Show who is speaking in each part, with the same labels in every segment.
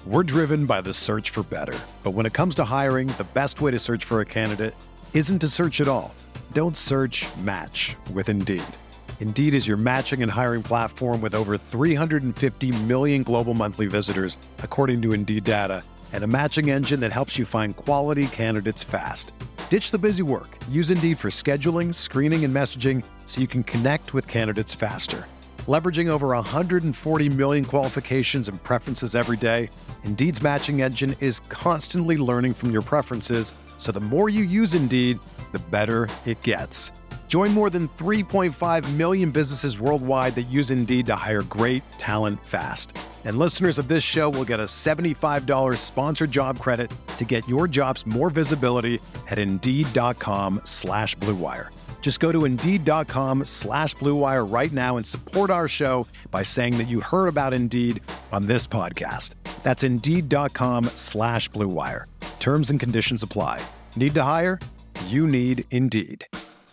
Speaker 1: We're driven by the search for better. But when it comes to hiring, the best way to search for a candidate isn't to search at all. Don't search, match with Indeed. Indeed is your matching and hiring platform with over 350 million global monthly visitors, according to Indeed data, and a matching engine that helps you find quality candidates fast. Ditch the busy work. Use Indeed for scheduling, screening, and messaging so you can connect with candidates faster. Leveraging over 140 million qualifications and preferences every day, Indeed's matching engine is constantly learning from your preferences, so the more you use Indeed, the better it gets. Join more than 3.5 million businesses worldwide that use Indeed to hire great talent fast. And listeners of this show will get a $75 sponsored job credit to get your jobs more visibility at Indeed.com/Blue Wire. Just go to Indeed.com/Blue Wire right now and support our show by saying that you heard about Indeed on this podcast. That's Indeed.com/Blue Wire. Terms and conditions apply. Need to hire? You need Indeed.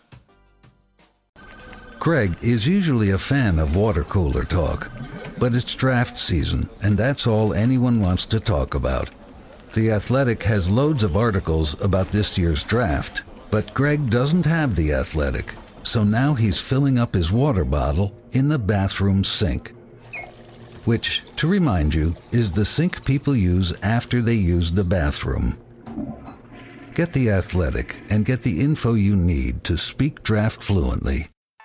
Speaker 2: Greg is usually a fan of water cooler talk, but it's draft season, and that's all anyone wants to talk about. The Athletic has loads of articles about this year's draft, but Greg doesn't have The Athletic, so now he's filling up his water bottle in the bathroom sink, which, to remind you, is the sink people use after they use the bathroom. Get The Athletic and get the info you need to speak draft fluently.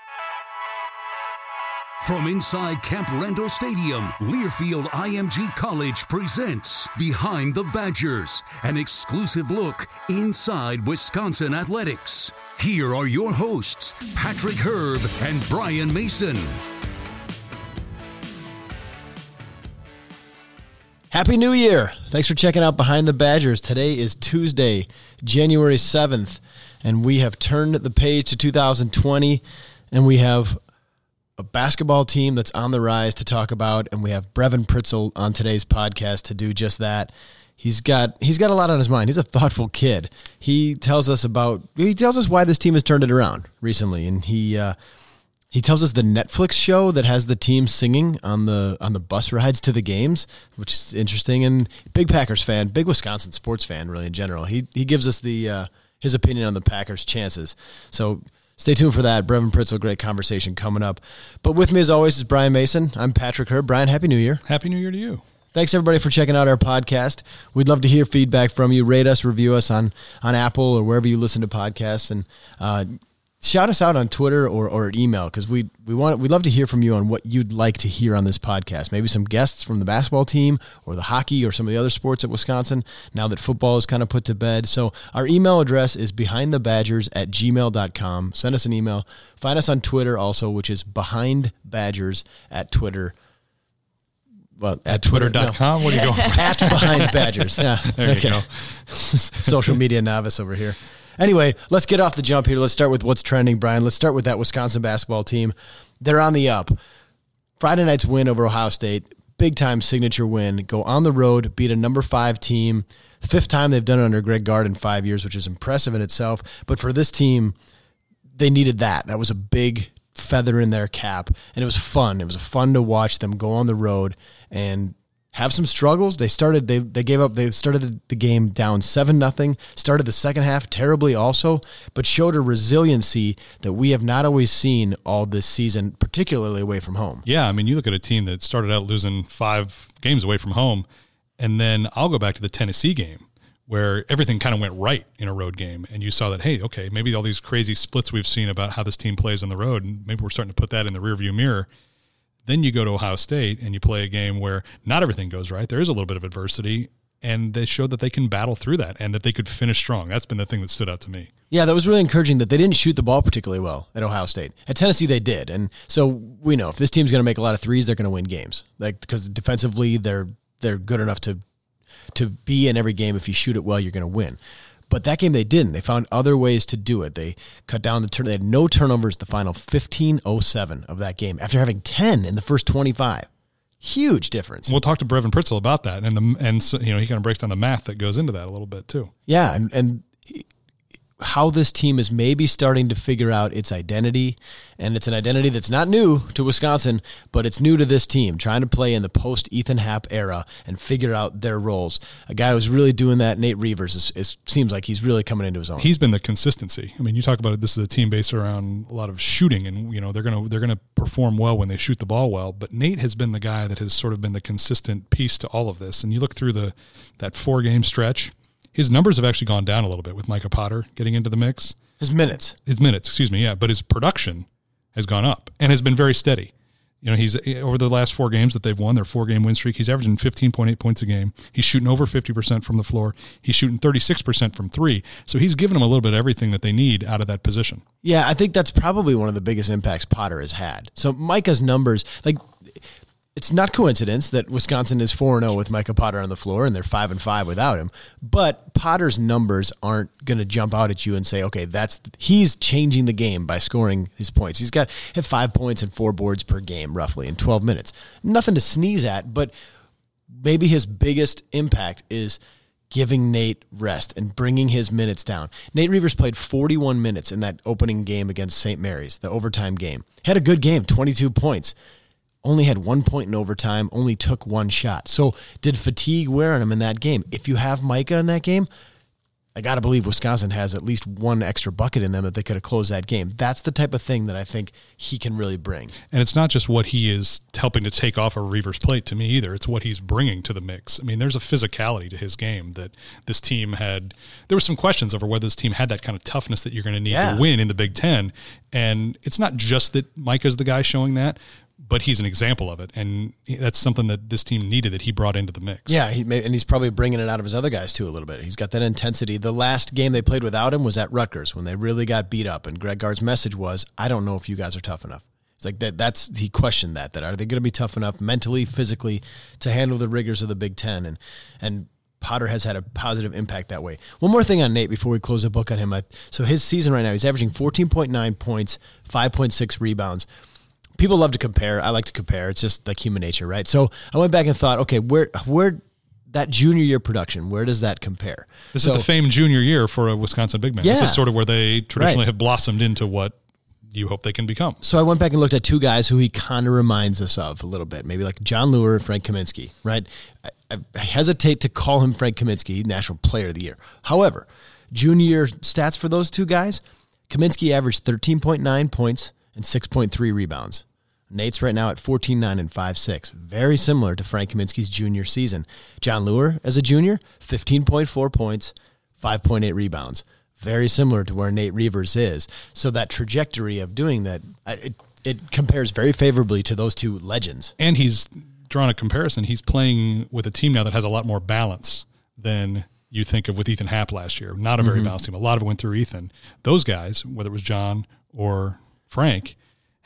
Speaker 3: From inside Camp Randall Stadium, Learfield IMG College presents Behind the Badgers, an exclusive look inside Wisconsin athletics. Here are your hosts, Patrick Herb and Brian Mason.
Speaker 4: Happy New Year! Thanks for checking out Behind the Badgers. Today is Tuesday, January 7th, and we have turned the page to 2020, and we have a basketball team that's on the rise to talk about, and we have Brevin Pritzel on today's podcast to do just that. He's got a lot on his mind. He's a thoughtful kid. He tells us why this team has turned it around recently, and he tells us the Netflix show that has the team singing on the bus rides to the games, which is interesting. And big Packers fan, big Wisconsin sports fan, really in general. He gives us his opinion on the Packers' chances. So stay tuned for that. Brevin Pritzel, great conversation coming up. But with me, as always, is Brian Mason. I'm Patrick Herb. Brian, Happy New Year.
Speaker 5: Happy New Year to you.
Speaker 4: Thanks, everybody, for checking out our podcast. We'd love to hear feedback from you. Rate us, review us on Apple or wherever you listen to podcasts. And shout us out on Twitter or email, because we'd love to hear from you on what you'd like to hear on this podcast. Maybe some guests from the basketball team or the hockey or some of the other sports at Wisconsin, now that football is kind of put to bed. So our email address is behindthebadgers@gmail.com. Send us an email. Find us on Twitter also, which is behindbadgers at Twitter. Well, at
Speaker 5: Twitter.com?
Speaker 4: No.
Speaker 5: What are you going
Speaker 4: At Behind Badgers. Yeah.
Speaker 5: There you go.
Speaker 4: Social media novice over here. Anyway, let's get off the jump here. Let's start with what's trending, Brian. Let's start with that Wisconsin basketball team. They're on the up. Friday night's win over Ohio State, big-time signature win. Go on the road, beat a number 5 team. Fifth time they've done it under Greg Gard in 5 years, which is impressive in itself. But for this team, they needed that. That was a big feather in their cap, and it was fun. It was fun to watch them go on the road and have some struggles. They started the game down 7-0, started the second half terribly also, but showed a resiliency that we have not always seen all this season, particularly away from home.
Speaker 5: Yeah, I mean, you look at a team that started out losing 5 games away from home, and then I'll go back to the Tennessee game where everything kind of went right in a road game, and you saw that, hey, okay, maybe all these crazy splits we've seen about how this team plays on the road, and maybe we're starting to put that in the rearview mirror. Then you go to Ohio State and you play a game where not everything goes right. There is a little bit of adversity, and they showed that they can battle through that and that they could finish strong. That's been the thing that stood out to me.
Speaker 4: Yeah, that was really encouraging that they didn't shoot the ball particularly well at Ohio State. At Tennessee, they did. And so we know if this team's going to make a lot of threes, they're going to win games. Because defensively, they're good enough to be in every game. If you shoot it well, you're going to win. But that game they didn't. They found other ways to do it. They cut down the turn. They had no turnovers the final 15-07 of that game after having 10 in the first 25. Huge difference.
Speaker 5: We'll talk to Brevin Pritzel about that, and so, he kind of breaks down the math that goes into that a little bit too.
Speaker 4: Yeah, and how this team is maybe starting to figure out its identity, and it's an identity that's not new to Wisconsin, but it's new to this team, trying to play in the post-Ethan Happ era and figure out their roles. A guy who's really doing that, Nate Reuvers, seems like he's really coming into his own.
Speaker 5: He's been the consistency. I mean, you talk about it, this is a team based around a lot of shooting, and they're gonna perform well when they shoot the ball well, but Nate has been the guy that has sort of been the consistent piece to all of this. And you look through that 4-game stretch, his numbers have actually gone down a little bit with Micah Potter getting into the mix.
Speaker 4: His minutes, excuse me, yeah. But his production has gone up and has been very steady. He's over the last 4 games that they've won, their 4-game win streak, he's averaging 15.8 points a game. He's shooting over 50% from the floor. He's shooting 36% from 3. So he's given them a little bit of everything that they need out of that position. Yeah, I think that's probably one of the biggest impacts Potter has had. So Micah's numbers, it's not coincidence that Wisconsin is 4-0 with Micah Potter on the floor, and they're 5-5 without him. But Potter's numbers aren't going to jump out at you and say, okay, he's changing the game by scoring his points. He's got 5 points and 4 boards per game, roughly, in 12 minutes. Nothing to sneeze at, but maybe his biggest impact is giving Nate rest and bringing his minutes down. Nate Reuvers played 41 minutes in that opening game against St. Mary's, the overtime game. Had a good game, 22 points. Only had 1 point in overtime, only took 1 shot. So did fatigue wear on him in that game? If you have Micah in that game, I got to believe Wisconsin has at least 1 extra bucket in them that they could have closed that game. That's the type of thing that I think he can really bring.
Speaker 5: And it's not just what he is helping to take off a Reuvers plate to me either. It's what he's bringing to the mix. I mean, there's a physicality to his game that this team had. There were some questions over whether this team had that kind of toughness that you're going to need to win in the Big Ten. And it's not just that Micah's the guy showing that, but he's an example of it, and that's something that this team needed that he brought into the mix.
Speaker 4: Yeah, and he's probably bringing it out of his other guys too a little bit. He's got that intensity. The last game they played without him was at Rutgers when they really got beat up, and Greg Gard's message was, I don't know if you guys are tough enough. It's like he questioned that are they going to be tough enough mentally, physically to handle the rigors of the Big Ten, and Potter has had a positive impact that way. One more thing on Nate before we close the book on him. So his season right now, he's averaging 14.9 points, 5.6 rebounds. People love to compare. I like to compare. It's just like human nature, right? So I went back and thought, okay, where that junior year production, where does that compare?
Speaker 5: This is the famed junior year for a Wisconsin big man. Yeah. This is sort of where they traditionally have blossomed into what you hope they can become.
Speaker 4: So I went back and looked at 2 guys who he kind of reminds us of a little bit, maybe like John Lure and Frank Kaminsky, right? I hesitate to call him Frank Kaminsky National Player of the Year. However, junior year stats for those 2 guys, Kaminsky averaged 13.9 points and 6.3 rebounds. Nate's right now at 14.9 and 5.6. Very similar to Frank Kaminsky's junior season. John Lure, as a junior, 15.4 points, 5.8 rebounds. Very similar to where Nate Reuvers is. So that trajectory of doing that, it compares very favorably to those 2 legends.
Speaker 5: And he's drawn a comparison. He's playing with a team now that has a lot more balance than you think of with Ethan Happ last year. Not a very balanced team. A lot of it went through Ethan. Those guys, whether it was John or Frank,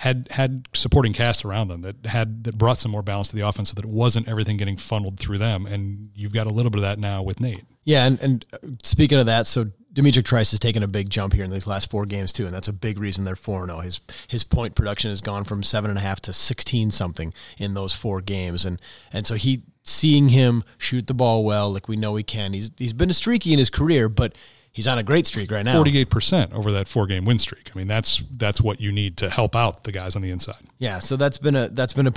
Speaker 5: had supporting cast around them that brought some more balance to the offense so that it wasn't everything getting funneled through them. And you've got a little bit of that now with Nate. Yeah,
Speaker 4: and speaking of that, so Demetric Trice has taken a big jump here in these last 4 games too, and that's a big reason they're 4-0. His point production has gone from 7.5 to 16-something in those 4 games. And so seeing him shoot the ball well, like we know he can. He's been streaky in his career, but he's on a great streak right now.
Speaker 5: 48% over that 4-game win streak. I mean, that's what you need to help out the guys on the inside.
Speaker 4: Yeah, so that's been a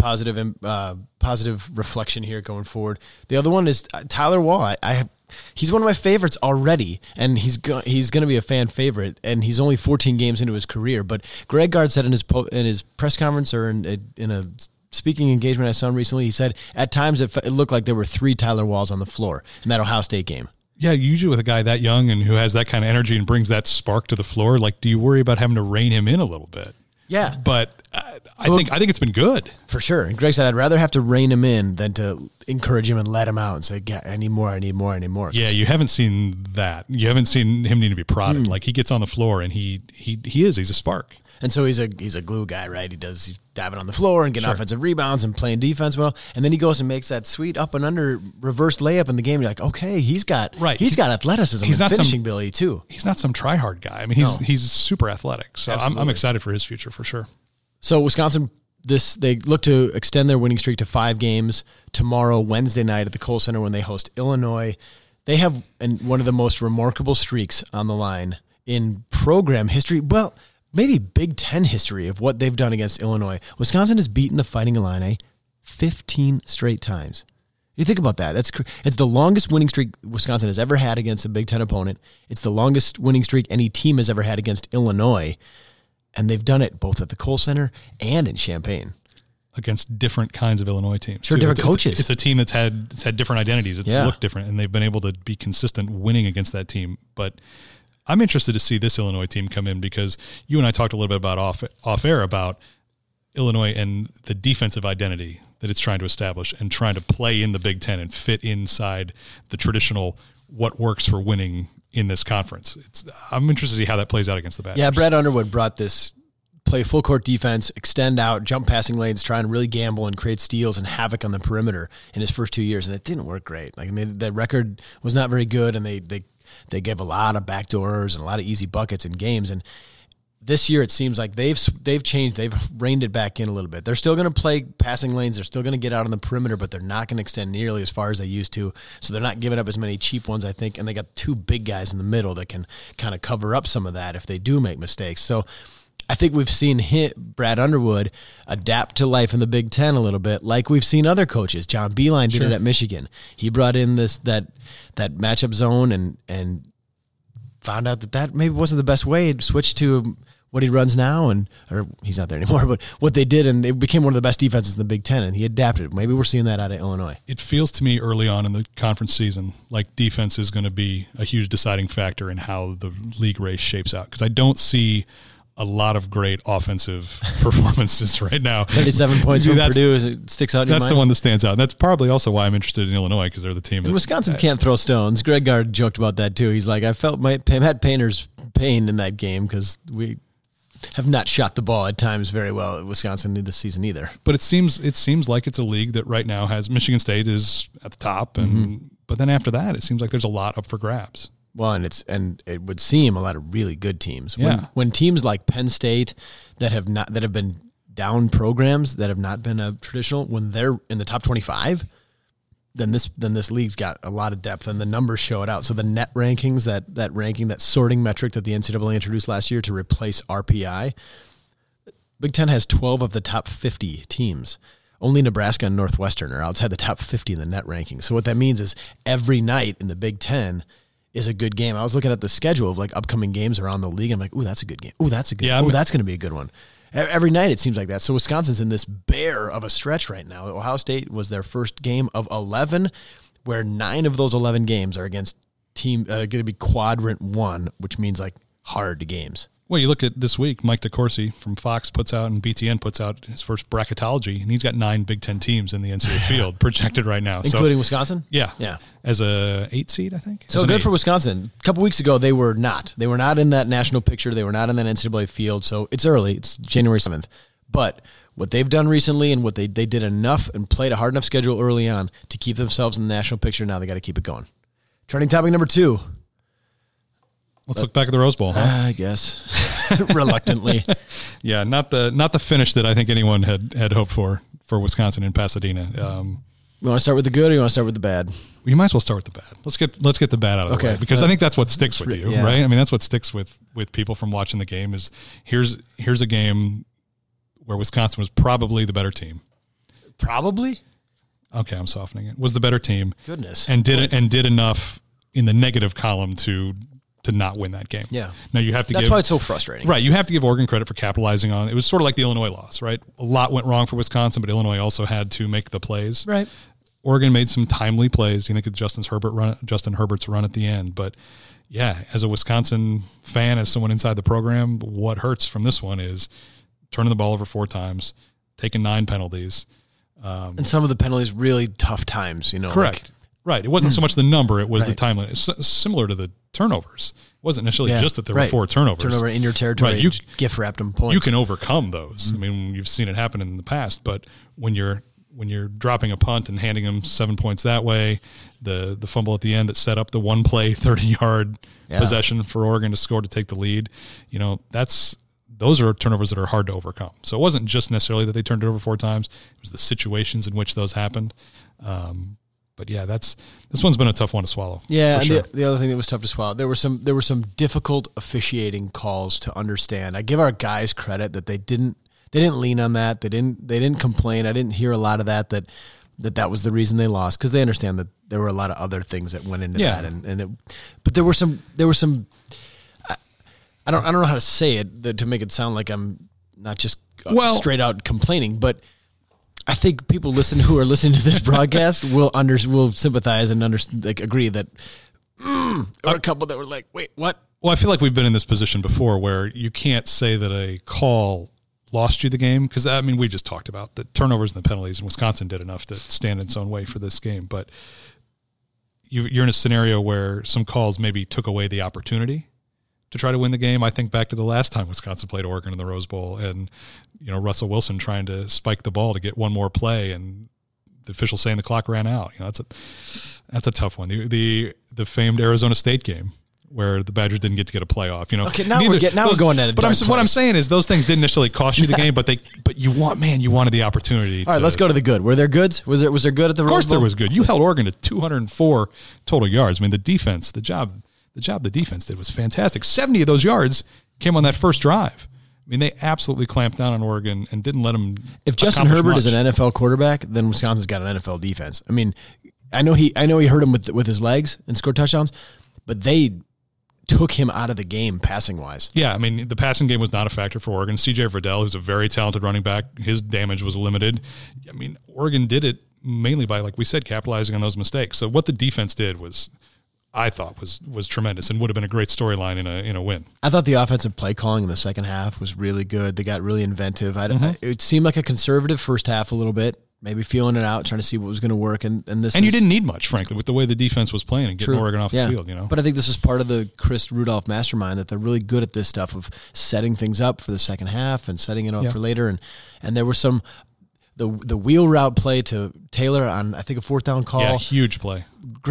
Speaker 4: positive reflection here going forward. The other one is Tyler Waugh. He's one of my favorites already, and he's going to be a fan favorite. And he's only 14 games into his career. But Greg Gard said in his press conference or in a speaking engagement I saw him recently, he said at times it looked like there were 3 Tyler Waughs on the floor in that Ohio State game.
Speaker 5: Yeah, usually with a guy that young and who has that kind of energy and brings that spark to the floor, like, do you worry about having to rein him in a little bit?
Speaker 4: Yeah.
Speaker 5: But I think it's been good.
Speaker 4: For sure. And Greg said, I'd rather have to rein him in than to encourage him and let him out and say, yeah, I need more.
Speaker 5: Yeah, you haven't seen that. You haven't seen him need to be prodded. Like, he gets on the floor and he's a spark.
Speaker 4: And so he's a glue guy, right? He's diving on the floor and getting offensive rebounds and playing defense well. And then he goes and makes that sweet up and under reverse layup in the game. You're like, okay, he's got athleticism and finishing ability too.
Speaker 5: He's not some try-hard guy. I mean, he's super athletic. So I'm excited for his future for sure.
Speaker 4: So Wisconsin, they look to extend their winning streak to 5 games tomorrow, Wednesday night at the Kohl Center when they host Illinois. They have one of the most remarkable streaks on the line in program history, well, maybe Big Ten history of what they've done against Illinois. Wisconsin has beaten the Fighting Illini 15 straight times. You think about that. It's the longest winning streak Wisconsin has ever had against a Big Ten opponent. It's the longest winning streak any team has ever had against Illinois. And they've done it both at the Kohl Center and in Champaign.
Speaker 5: Against different kinds of Illinois teams.
Speaker 4: Sure, different coaches.
Speaker 5: It's a team that's had different identities. It's looked different, and they've been able to be consistent winning against that team. But I'm interested to see this Illinois team come in because you and I talked a little bit about off air about Illinois and the defensive identity that it's trying to establish and trying to play in the Big Ten and fit inside the traditional what works for winning in this conference. I'm interested to see how that plays out against the Badgers.
Speaker 4: Yeah, Brad Underwood brought this play full court defense, extend out, jump passing lanes, try and really gamble and create steals and havoc on the perimeter in his first 2 years, and it didn't work great. Like, I mean, the record was not very good, and they gave a lot of backdoors and a lot of easy buckets in games. And this year, it seems like they've changed. They've reined it back in a little bit. They're still going to play passing lanes. They're still going to get out on the perimeter, but they're not going to extend nearly as far as they used to. So they're not giving up as many cheap ones, I think. And they got two big guys in the middle that can kind of cover up some of that if they do make mistakes. So I think we've seen Brad Underwood adapt to life in the Big Ten a little bit, like we've seen other coaches. John Beilein did it at Michigan. He brought in that matchup zone and found out that maybe wasn't the best way. He switched to what he runs now, or he's not there anymore, but what they did, and they became one of the best defenses in the Big Ten, and he adapted. Maybe we're seeing that out of Illinois.
Speaker 5: It feels to me early on in the conference season like defense is going to be a huge deciding factor in how the league race shapes out, because I don't see a lot of great offensive performances right now.
Speaker 4: 37 points from Purdue, it sticks out in your mind?
Speaker 5: That's the one that stands out. And that's probably also why I'm interested in Illinois, because they're the team.
Speaker 4: And Wisconsin can't throw stones. Greg Gard joked about that too. He's like, I had Painter's pain in that game because we have not shot the ball at times very well at Wisconsin this season either.
Speaker 5: But it seems like it's a league that right now has Michigan State is at the top, and but then after that, it seems like there's a lot up for grabs.
Speaker 4: Well, and it would seem a lot of really good teams.
Speaker 5: Yeah.
Speaker 4: When teams like Penn State that have been down programs that have not been a traditional, when they're in the top 25, then this league's got a lot of depth, and the numbers show it out. So the net rankings, that ranking, that sorting metric that the NCAA introduced last year to replace RPI, Big Ten has 12 of the top 50 teams. Only Nebraska and Northwestern are outside the top 50 in the net ranking. So what that means is every night in the Big Ten is a good game. I was looking at the schedule of like upcoming games around the league. I'm like, ooh, that's a good game. Ooh, that's a good. Yeah, that's going to be a good one. Every night it seems like that. So Wisconsin's in this bear of a stretch right now. Ohio State was their first game of 11, where 9 of those 11 games are against team going to be quadrant 1, which means like hard games.
Speaker 5: Well, you look at this week, Mike DeCourcy from Fox puts out and BTN puts out his first bracketology, and he's got 9 Big Ten teams in the NCAA field projected right now.
Speaker 4: Including Wisconsin?
Speaker 5: Yeah.
Speaker 4: Yeah.
Speaker 5: As a 8 seed, I think.
Speaker 4: So good for Wisconsin. A couple weeks ago, they were not. They were not in that national picture. They were not in that NCAA field. So it's early. It's January 7th. But what they've done recently and what they did enough and played a hard enough schedule early on to keep themselves in the national picture, now they got to keep it going. Trending topic number 2.
Speaker 5: Let's look back at the Rose Bowl, huh?
Speaker 4: I guess. Reluctantly.
Speaker 5: Yeah, not the finish that I think anyone had hoped for Wisconsin in Pasadena.
Speaker 4: You want to start with the good or you want to start with the bad?
Speaker 5: You might as well start with the bad. Let's get the bad out of the way, because I think that's what sticks with you, right? I mean, that's what sticks with people from watching the game is here's a game where Wisconsin was probably the better team.
Speaker 4: Probably?
Speaker 5: Okay, I'm softening it. Was the better team.
Speaker 4: Goodness.
Speaker 5: And did enough in the negative column to not win that game.
Speaker 4: Yeah.
Speaker 5: Now you have to
Speaker 4: That's why it's so frustrating.
Speaker 5: Right. You have to give Oregon credit for capitalizing on it. It was sort of like the Illinois loss, right? A lot went wrong for Wisconsin, but Illinois also had to make the plays.
Speaker 4: Right.
Speaker 5: Oregon made some timely plays. You think of Justin Herbert's run at the end. But yeah, as a Wisconsin fan, as someone inside the program, what hurts from this one is turning the ball over 4 times, taking 9 penalties.
Speaker 4: And some of the penalties really tough times,
Speaker 5: Correct. Right. It wasn't so much the number, it was the timeliness. Similar to the turnovers. It wasn't necessarily just that there were 4 turnovers.
Speaker 4: Turnover in your territory,
Speaker 5: right. You
Speaker 4: gift wrapped them points.
Speaker 5: You can overcome those. I mean, you've seen it happen in the past, but when you're dropping a punt and handing them 7 points that way, the fumble at the end that set up the one play 30-yard possession for Oregon to score to take the lead, those are turnovers that are hard to overcome. So it wasn't just necessarily that they turned it over 4 times. It was the situations in which those happened. But yeah, this one's been a tough one to swallow.
Speaker 4: Yeah, and
Speaker 5: sure.
Speaker 4: the other thing that was tough to swallow, there were some difficult officiating calls to understand. I give our guys credit that they didn't lean on that. They didn't complain. I didn't hear a lot of that was the reason they lost, because they understand that there were a lot of other things that went into that. But there were some. I don't know how to say it to make it sound like I'm not just straight out complaining, but I think people who are listening to this broadcast will sympathize and agree that or a couple that were like, wait, what?
Speaker 5: Well, I feel like we've been in this position before where you can't say that a call lost you the game, because I mean, we just talked about the turnovers and the penalties, and Wisconsin did enough to stand in its own way for this game. But you're in a scenario where some calls maybe took away the opportunity to try to win the game. I think back to the last time Wisconsin played Oregon in the Rose Bowl, and Russell Wilson trying to spike the ball to get one more play, and the officials saying the clock ran out. That's a tough one. The famed Arizona State game where the Badgers didn't get to get a playoff.
Speaker 4: Okay, now we're going at it.
Speaker 5: But what I'm saying is those things didn't necessarily cost you the game, but you wanted the opportunity.
Speaker 4: All right, let's go to the good. Were there goods? Was there good at the Rose Bowl?
Speaker 5: Of course there was good. You held Oregon to 204 total yards. I mean, the defense, the job the defense did was fantastic. 70 of those yards came on that first drive. I mean, they absolutely clamped down on Oregon and didn't let them.
Speaker 4: If Justin Herbert is an NFL quarterback, then Wisconsin's got an NFL defense. I mean, I know he hurt him with his legs and scored touchdowns, but they took him out of the game passing wise.
Speaker 5: Yeah, I mean, the passing game was not a factor for Oregon. CJ Verdell, who's a very talented running back, his damage was limited. I mean, Oregon did it mainly by, like we said, capitalizing on those mistakes. So what the defense did I thought was tremendous and would have been a great storyline in a win.
Speaker 4: I thought the offensive play calling in the second half was really good. They got really inventive. It seemed like a conservative first half a little bit, maybe feeling it out, trying to see what was going to work. And you didn't
Speaker 5: need much, frankly, with the way the defense was playing and getting Oregon off the field.
Speaker 4: But I think this is part of the Chris Rudolph mastermind, that they're really good at this stuff of setting things up for the second half and setting it up for later. And there were some the wheel route play to Taylor on, I think, a fourth down call.
Speaker 5: Yeah, huge play.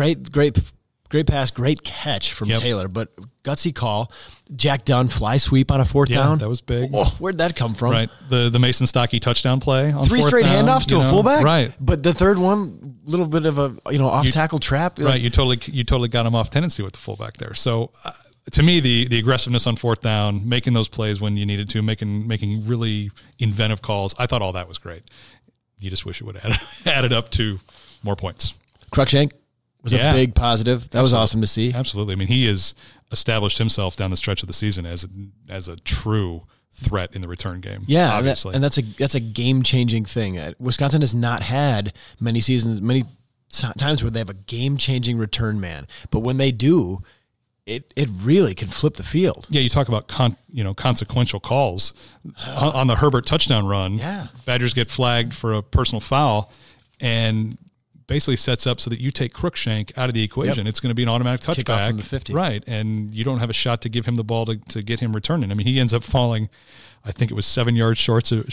Speaker 4: Great pass, great catch from Taylor, but gutsy call. Jack Dunn fly sweep on a fourth down.
Speaker 5: That was big.
Speaker 4: Oh, where'd that come from?
Speaker 5: Right, the Mason Stockey touchdown play on
Speaker 4: 3 straight
Speaker 5: down,
Speaker 4: handoffs to a fullback.
Speaker 5: Right,
Speaker 4: but the third one, little bit of a off tackle trap.
Speaker 5: Right, you totally got him off tendency with the fullback there. So to me, the aggressiveness on fourth down, making those plays when you needed to, making really inventive calls, I thought all that was great. You just wish it would have added up to more points.
Speaker 4: Cruikshank was a big positive. That was awesome to see.
Speaker 5: Absolutely. I mean, he has established himself down the stretch of the season as a true threat in the return game.
Speaker 4: Yeah,
Speaker 5: obviously.
Speaker 4: And that's a game-changing thing. Wisconsin has not had many times where they have a game-changing return man, but when they do, it really can flip the field.
Speaker 5: Yeah, you talk about consequential calls on the Herbert touchdown run.
Speaker 4: Yeah,
Speaker 5: Badgers get flagged for a personal foul, and basically sets up so that you take Cruikshank out of the equation. It's going to be an automatic touchback.
Speaker 4: Kick off from the 50.
Speaker 5: Right, and you don't have a shot to give him the ball to get him returning. I mean, he ends up falling, I think it was 7 yards short of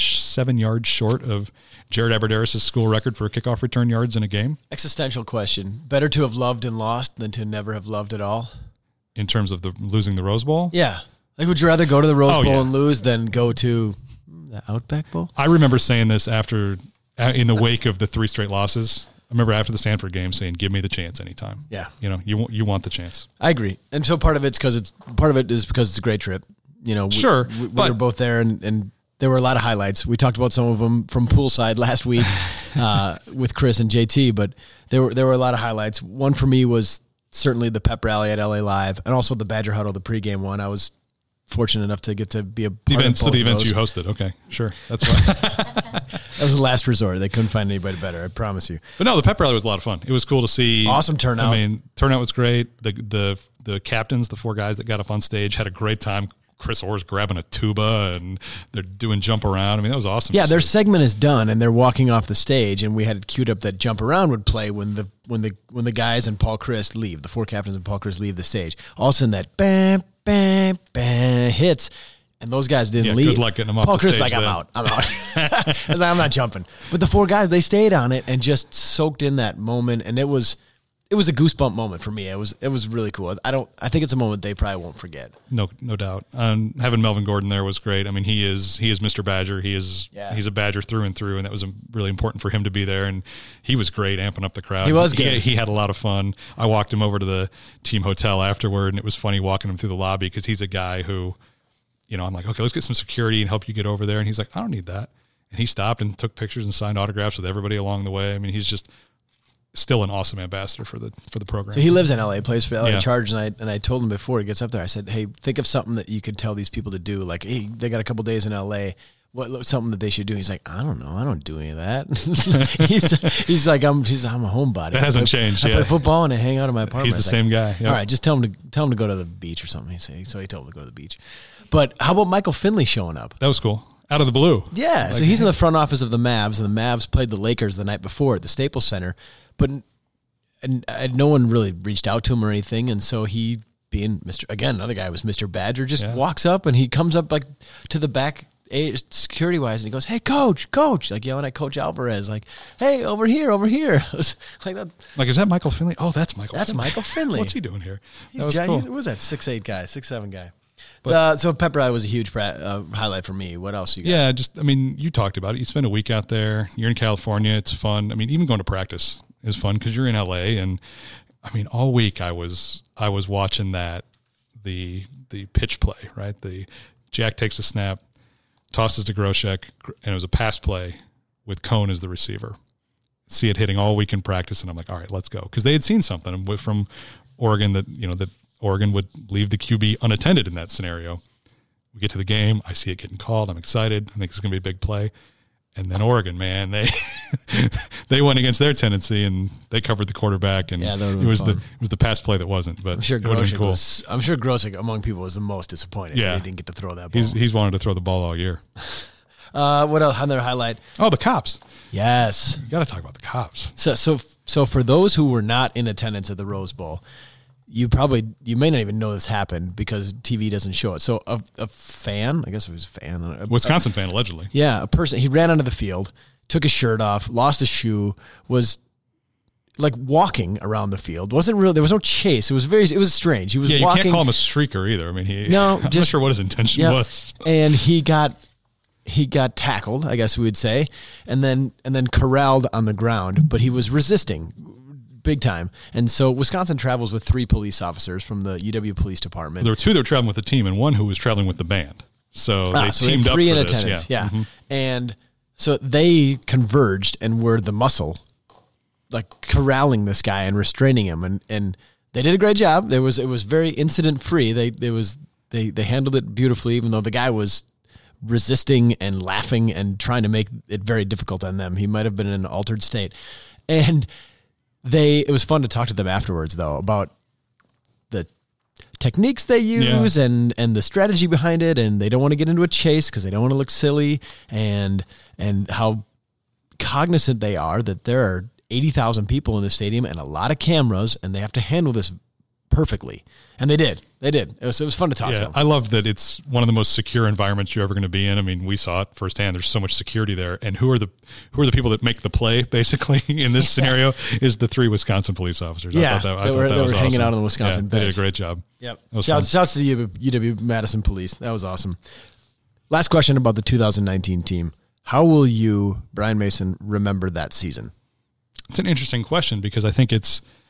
Speaker 5: Jared Aberdarius' school record for kickoff return yards in a game.
Speaker 4: Existential question. Better to have loved and lost than to never have loved at all?
Speaker 5: In terms of losing the Rose Bowl?
Speaker 4: Yeah. Like, would you rather go to the Rose Bowl and lose than go to the Outback Bowl?
Speaker 5: I remember saying this in the wake of the 3 straight losses. I remember after the Stanford game saying, "Give me the chance anytime."
Speaker 4: Yeah,
Speaker 5: you want the chance.
Speaker 4: I agree, and so part of it is because it's a great trip.
Speaker 5: Sure,
Speaker 4: we were both there, and there were a lot of highlights. We talked about some of them from poolside last week with Chris and JT, but there were a lot of highlights. One for me was certainly the pep rally at LA Live, and also the Badger Huddle, the pregame one. I was fortunate enough to get to be a part of both
Speaker 5: the events
Speaker 4: those.
Speaker 5: You hosted. Okay, sure, that's right.
Speaker 4: That was the last resort. They couldn't find anybody better, I promise you.
Speaker 5: But no, the pep rally was a lot of fun. It was cool to see.
Speaker 4: Awesome turnout.
Speaker 5: I mean, turnout was great. The captains, the 4 guys that got up on stage, had a great time. Chris Orr's grabbing a tuba and they're doing jump around. I mean, that was awesome.
Speaker 4: Yeah, their segment is done and they're walking off the stage, and we had it queued up that jump around would play when the guys and Paul Chryst leave, the 4 captains and Paul Chryst leave the stage. All of a sudden that bam, bam, bam hits. And those guys didn't leave.
Speaker 5: Good luck getting them off
Speaker 4: Paul
Speaker 5: the
Speaker 4: Chryst
Speaker 5: stage.
Speaker 4: I'm out. I was like, I'm not jumping. But the 4 guys, they stayed on it and just soaked in that moment. And it was it was a goosebump moment for me. It was really cool. I think it's a moment they probably won't forget.
Speaker 5: No doubt. Having Melvin Gordon there was great. I mean, he is Mr. Badger. He's a Badger through and through, and that was really important for him to be there. And he was great, amping up the crowd.
Speaker 4: He was good.
Speaker 5: He had a lot of fun. I walked him over to the team hotel afterward, and it was funny walking him through the lobby because he's a guy who, I'm like, okay, let's get some security and help you get over there. And he's like, I don't need that. And he stopped and took pictures and signed autographs with everybody along the way. I mean, he's just still an awesome ambassador for the program.
Speaker 4: So he lives in LA, plays for LA Chargers, and I told him before he gets up there, I said, hey, think of something that you could tell these people to do. Like, hey, they got a couple days in LA. Something that they should do? He's like, I don't know. I don't do any of that. he's like, I'm a homebody.
Speaker 5: That hasn't changed.
Speaker 4: I play football and I hang out in my apartment.
Speaker 5: He's the same guy. Yep.
Speaker 4: All right, just tell him to go to the beach or something. So he told him to go to the beach. But how about Michael Finley showing up?
Speaker 5: That was cool. Out of the blue.
Speaker 4: Yeah. So he's in the front office of the Mavs, and the Mavs played the Lakers the night before at the Staples Center, but no one really reached out to him or anything, and so he, being another guy was Mr. Badger, just walks up and he comes up like to the back security wise, and he goes, "Hey, coach," like yelling at Coach Alvarez, like, "Hey, over here." It was like that.
Speaker 5: Like, is that Michael Finley? Oh, that's Michael.
Speaker 4: That's Michael Finley.
Speaker 5: What's he doing here?
Speaker 4: That was cool. What was that 6'8" guy, 6'7" guy? So Pep Rally was a huge highlight for me. What else you got?
Speaker 5: Yeah, you talked about it. You spend a week out there. You're in California. It's fun. I mean, even going to practice is fun because you're in LA. And I mean, all week I was watching the pitch play, right? The Jack takes a snap, tosses to Groshek, and it was a pass play with Cone as the receiver. See it hitting all week in practice, and I'm like, all right, let's go. Because they had seen something from Oregon that Oregon would leave the QB unattended in that scenario. We get to the game. I see it getting called. I'm excited. I think it's going to be a big play. And then Oregon, man, they went against their tendency and they covered the quarterback. And it was the pass play that wasn't. But
Speaker 4: I'm sure
Speaker 5: Groshek
Speaker 4: among people was the most disappointed.
Speaker 5: Yeah,
Speaker 4: he didn't get to throw that ball.
Speaker 5: He's wanted to throw the ball all year.
Speaker 4: What else? Another highlight.
Speaker 5: Oh, the cops.
Speaker 4: Yes,
Speaker 5: you got to talk about the cops.
Speaker 4: So for those who were not in attendance at the Rose Bowl, you may not even know this happened because TV doesn't show it. So a fan, I guess it was a fan,
Speaker 5: Wisconsin fan allegedly.
Speaker 4: Yeah, a person. He ran onto the field, took his shirt off, lost a shoe, was like walking around the field. Wasn't real. There was no chase. It was strange. He was walking.
Speaker 5: You can't call him a streaker either. I mean, I'm not sure what his intention was.
Speaker 4: And he got tackled, I guess we would say, and then corralled on the ground, but he was resisting big time. And so Wisconsin travels with 3 police officers from the UW Police Department.
Speaker 5: There were 2 that were traveling with the team and 1 who was traveling with the band. So they teamed up for
Speaker 4: in
Speaker 5: this.
Speaker 4: Attendance. Yeah. Mm-hmm. And so they converged and were the muscle, like corralling this guy and restraining him. And they did a great job. It was very incident free. They handled it beautifully, even though the guy was resisting and laughing and trying to make it very difficult on them. He might have been in an altered state. And it was fun to talk to them afterwards, though, about the techniques they use and the strategy behind it, and they don't want to get into a chase because they don't want to look silly, and how cognizant they are that there are 80,000 people in the stadium and a lot of cameras, and they have to handle this perfectly. And they did. It was fun to talk to them.
Speaker 5: I love that it's one of the most secure environments you're ever going to be in. I mean, we saw it firsthand. There's so much security there. And who are the people that make the play, basically, in this scenario, is the 3 Wisconsin police officers.
Speaker 4: Yeah,
Speaker 5: I thought
Speaker 4: they were
Speaker 5: awesome.
Speaker 4: hanging out on the Wisconsin bench.
Speaker 5: They did a great job.
Speaker 4: Yep. Shouts to the UW-Madison Police. That was awesome. Last question about the 2019 team. How will you, Brian Mason, remember that season?
Speaker 5: It's an interesting question because I think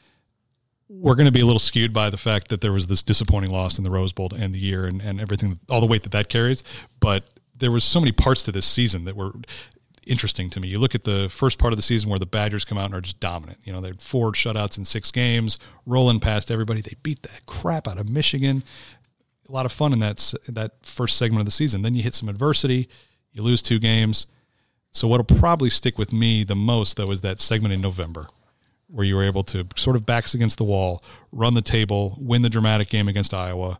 Speaker 5: we're going to be a little skewed by the fact that there was this disappointing loss in the Rose Bowl to end the year and everything, all the weight that carries. But there was so many parts to this season that were interesting to me. You look at the first part of the season where the Badgers come out and are just dominant. They had 4 shutouts in 6 games, rolling past everybody. They beat the crap out of Michigan. A lot of fun in that first segment of the season. Then you hit some adversity. You lose 2 games. So what'll probably stick with me the most, though, is that segment in November, where you were able to sort of backs against the wall, run the table, win the dramatic game against Iowa,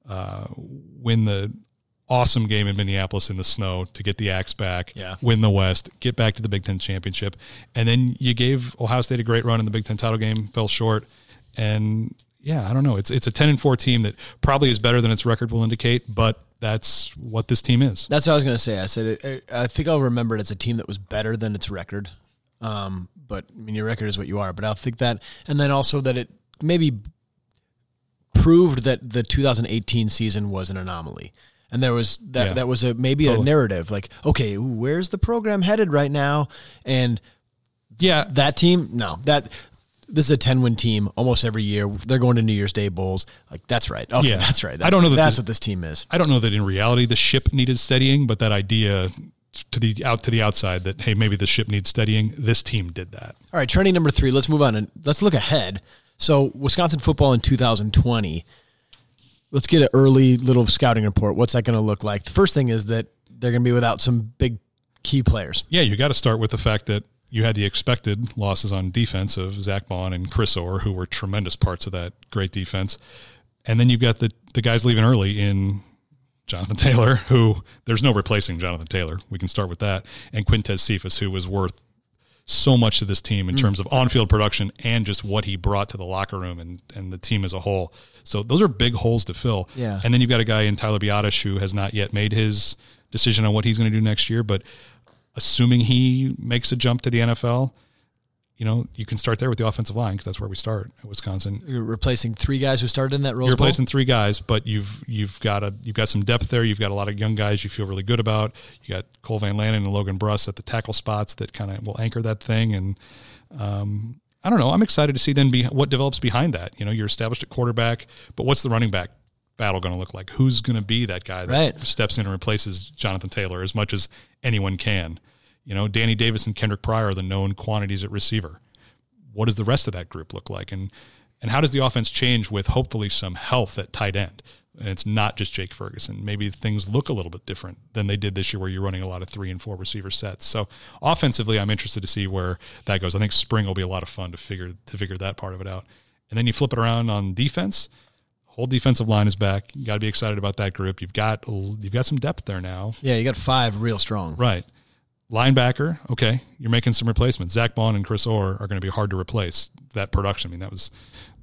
Speaker 5: win the awesome game in Minneapolis in the snow to get the Axe back, win the West, get back to the Big Ten championship. And then you gave Ohio State a great run in the Big Ten title game, fell short. And, I don't know. It's a 10-4 team that probably is better than its record will indicate, but that's what this team is.
Speaker 4: That's what I was going to say. I said I think I'll remember it as a team that was better than its record. But I mean, your record is what you are. But I'll think that, and then also that it maybe proved that the 2018 season was an anomaly. And there was that was maybe a narrative like, okay, where's the program headed right now? And that team, this is a 10-win team almost every year. They're going to New Year's Day bowls. Like, that's right. Okay, that's right.
Speaker 5: I don't know
Speaker 4: that's what this team is.
Speaker 5: I don't know that in reality the ship needed steadying, but that idea to the outside that, hey, maybe the ship needs steadying, this team did that.
Speaker 4: All right, trending number 3. Let's move on and let's look ahead. So Wisconsin football in 2020. Let's get an early little scouting report. What's that going to look like? The first thing is that they're going to be without some big key players.
Speaker 5: Yeah, you got to start with the fact that you had the expected losses on defense of Zach Bond and Chris Orr, who were tremendous parts of that great defense. And then you've got the guys leaving early in Jonathan Taylor, who there's no replacing Jonathan Taylor. We can start with that. And Quintez Cephas, who was worth so much to this team in terms of on-field production and just what he brought to the locker room and the team as a whole. So those are big holes to fill.
Speaker 4: Yeah.
Speaker 5: And then you've got a guy in Tyler Biadasz who has not yet made his decision on what he's going to do next year, but assuming he makes a jump to the NFL, you can start there with the offensive line because that's where we start at Wisconsin.
Speaker 4: You're replacing 3 guys who started in that Rose Bowl?
Speaker 5: You're replacing 3 guys, but you've got some depth there. You've got a lot of young guys you feel really good about. You got Cole Van Lanen and Logan Bruss at the tackle spots that kind of will anchor that thing. And I don't know. I'm excited to see then what develops behind that. You're established at quarterback, but what's the running back battle going to look like? Who's going to be that guy that steps in and replaces Jonathan Taylor as much as anyone can? Danny Davis and Kendrick Pryor are the known quantities at receiver. What does the rest of that group look like? And how does the offense change with hopefully some health at tight end? And it's not just Jake Ferguson. Maybe things look a little bit different than they did this year where you're running a lot of 3 and 4 receiver sets. So offensively, I'm interested to see where that goes. I think spring will be a lot of fun to figure that part of it out. And then you flip it around on defense. Whole defensive line is back. You got to be excited about that group. You've got some depth there now.
Speaker 4: Yeah, you got 5 real strong.
Speaker 5: Right. Linebacker, okay, you're making some replacements. Zach Bond and Chris Orr are going to be hard to replace. That production, I mean, that was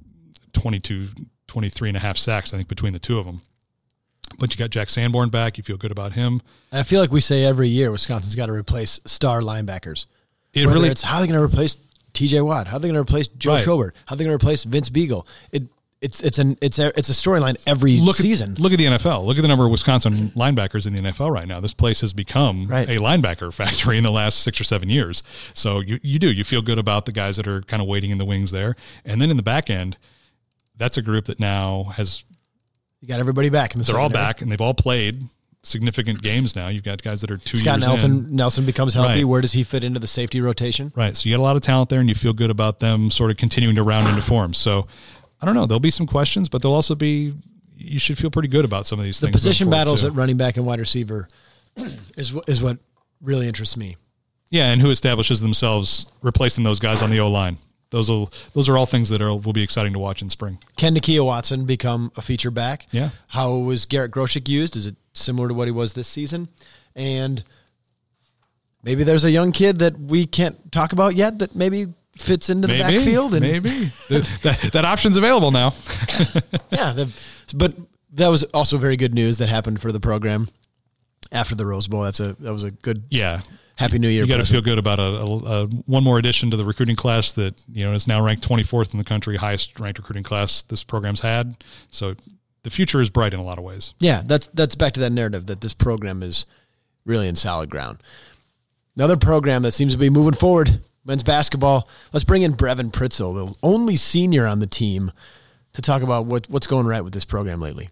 Speaker 5: 23 and a half sacks, I think, between the two of them. But you got Jack Sanborn back. You feel good about him.
Speaker 4: And I feel like we say every year Wisconsin's got to replace star linebackers. It's how are they going to replace T.J. Watt? How are they going to replace Joe Schobert? How are they going to replace Vince Beagle? It's a storyline every season.
Speaker 5: Look at the NFL. Look at the number of Wisconsin linebackers in the NFL right now. This place has become a linebacker factory in the last 6 or 7 years. So you feel good about the guys that are kind of waiting in the wings there. And then in the back end, that's a group that now has
Speaker 4: – you got everybody back in the
Speaker 5: They're all back, and they've all played significant games now. You've got guys that are 2 years in.
Speaker 4: Scott Nelson becomes healthy. Right. Where does he fit into the safety rotation?
Speaker 5: Right. So you got a lot of talent there, and you feel good about them sort of continuing to round into form. So – I don't know. There'll be some questions, but there'll also be – you should feel pretty good about some of these things.
Speaker 4: The position battles at running back and wide receiver is what really interests me.
Speaker 5: Yeah, and who establishes themselves replacing those guys on the O-line. Those are all things that will be exciting to watch in spring.
Speaker 4: Can Nakia Watson become a feature back?
Speaker 5: Yeah.
Speaker 4: How was Garrett Groshek used? Is it similar to what he was this season? And maybe there's a young kid that we can't talk about yet that maybe – fits into the backfield. And
Speaker 5: maybe. that option's available now.
Speaker 4: Yeah, but that was also very good news that happened for the program after the Rose Bowl. That was a good Happy New Year.
Speaker 5: You got to feel good about a one more addition to the recruiting class that is now ranked 24th in the country, highest ranked recruiting class this program's had. So the future is bright in a lot of ways.
Speaker 4: Yeah, that's back to that narrative that this program is really in solid ground. Another program that seems to be moving forward. Men's basketball. Let's bring in Brevin Pritzel, the only senior on the team, to talk about what's going right with this program lately.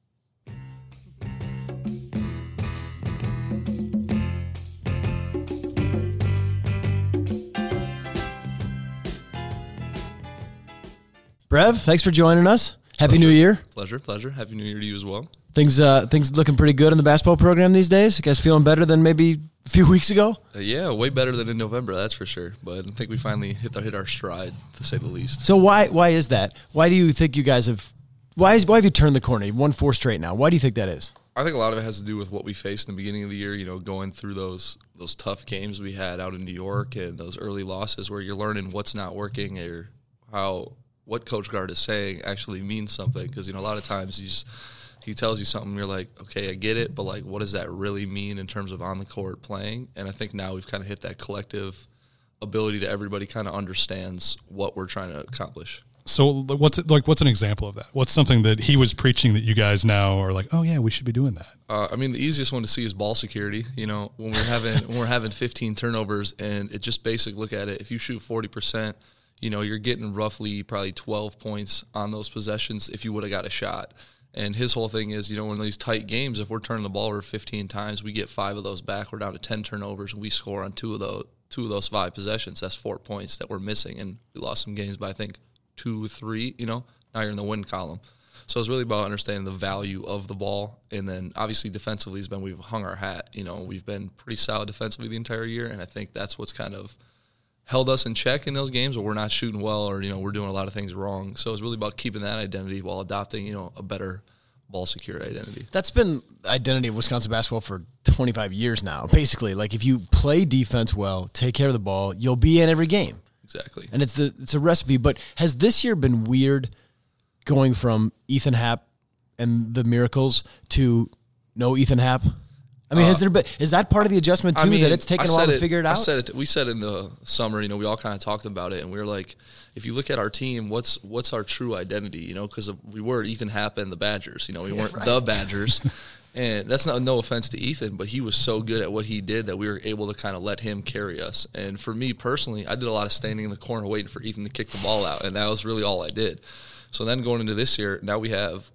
Speaker 4: Brev, thanks for joining us. Happy New Year.
Speaker 6: Pleasure. Happy New Year to you as well.
Speaker 4: Things looking pretty good in the basketball program these days? You guys feeling better than maybe a few weeks ago?
Speaker 6: Yeah, way better than in November, that's for sure. But I think we finally hit our stride, to say the least.
Speaker 4: So why is that? Why do you think you guys have – why have you turned the corner? You've won 4 straight now. Why do you think that is?
Speaker 6: I think a lot of it has to do with what we faced in the beginning of the year, going through those tough games we had out in New York and those early losses where you're learning what's not working or what Coach Gard is saying actually means something. Because, a lot of times he tells you something, you're like, okay, I get it, but, what does that really mean in terms of on the court playing? And I think now we've kind of hit that collective ability to everybody kind of understands what we're trying to accomplish.
Speaker 5: So what's an example of that? What's something that he was preaching that you guys now are like, oh yeah, we should be doing that?
Speaker 6: I mean, the easiest one to see is ball security. You know, when we're having 15 turnovers, and it just basic look at it. If you shoot 40%, you know, you're getting roughly probably 12 points on those possessions if you would have got a shot. And his whole thing is, you know, in these tight games, if we're turning the ball over 15 times, we get 5 of those back. We're down to 10 turnovers, and we score on 2 of those 5 possessions. That's 4 points that we're missing, and we lost some games by, I think, 2, 3, you know, now you're in the win column. So it's really about understanding the value of the ball. And then obviously defensively we've hung our hat. You know, we've been pretty solid defensively the entire year. And I think that's what's kind of held us in check in those games where we're not shooting well, or, you know, we're doing a lot of things wrong. So it's really about keeping that identity while adopting, you know, a better ball secure identity.
Speaker 4: That's been the identity of Wisconsin basketball for 25 years now. Basically, like, if you play defense well, take care of the ball, you'll be in every game.
Speaker 6: Exactly.
Speaker 4: And it's a recipe. But has this year been weird going from Ethan Happ and the Miracles to no Ethan Happ? I mean, is that part of the adjustment too, that it's taken a while to figure it out?
Speaker 6: We said in the summer, you know, we all kind of talked about it, and we were like, if you look at our team, what's our true identity, you know, because we were Ethan Happ and the Badgers, you know, we weren't the Badgers. And that's no offense to Ethan, but he was so good at what he did that we were able to kind of let him carry us. And for me personally, I did a lot of standing in the corner waiting for Ethan to kick the ball out, and that was really all I did. So then going into this year, now we have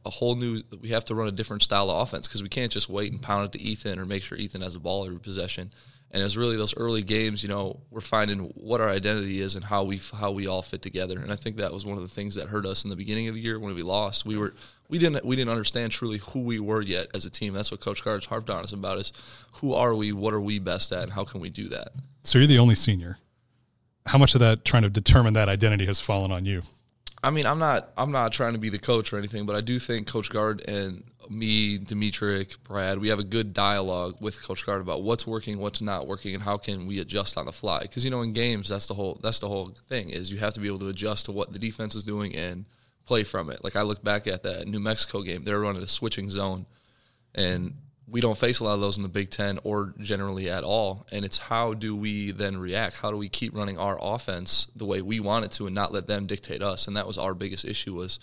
Speaker 6: we have to run a different style of offense, because we can't just wait and pound it to Ethan or make sure Ethan has the ball every possession. And it's really those early games, you know, we're finding what our identity is and how we all fit together. And I think that was one of the things that hurt us in the beginning of the year when we lost. We didn't understand truly who we were yet as a team. That's what Coach Gard's harped on us about, is who are we, what are we best at, and how can we do that?
Speaker 5: So you're the only senior. How much of that trying to determine that identity has fallen on you?
Speaker 6: I mean, I'm not trying to be the coach or anything, but I do think Coach Gard and me, Dimitrik, Brad, we have a good dialogue with Coach Gard about what's working, what's not working, and how can we adjust on the fly. Because, you know, in games, that's the whole thing, is you have to be able to adjust to what the defense is doing and play from it. Like, I look back at that New Mexico game, they were running a switching zone, and we don't face a lot of those in the Big Ten or generally at all. And it's how do we then react? How do we keep running our offense the way we want it to and not let them dictate us? And that was our biggest issue, was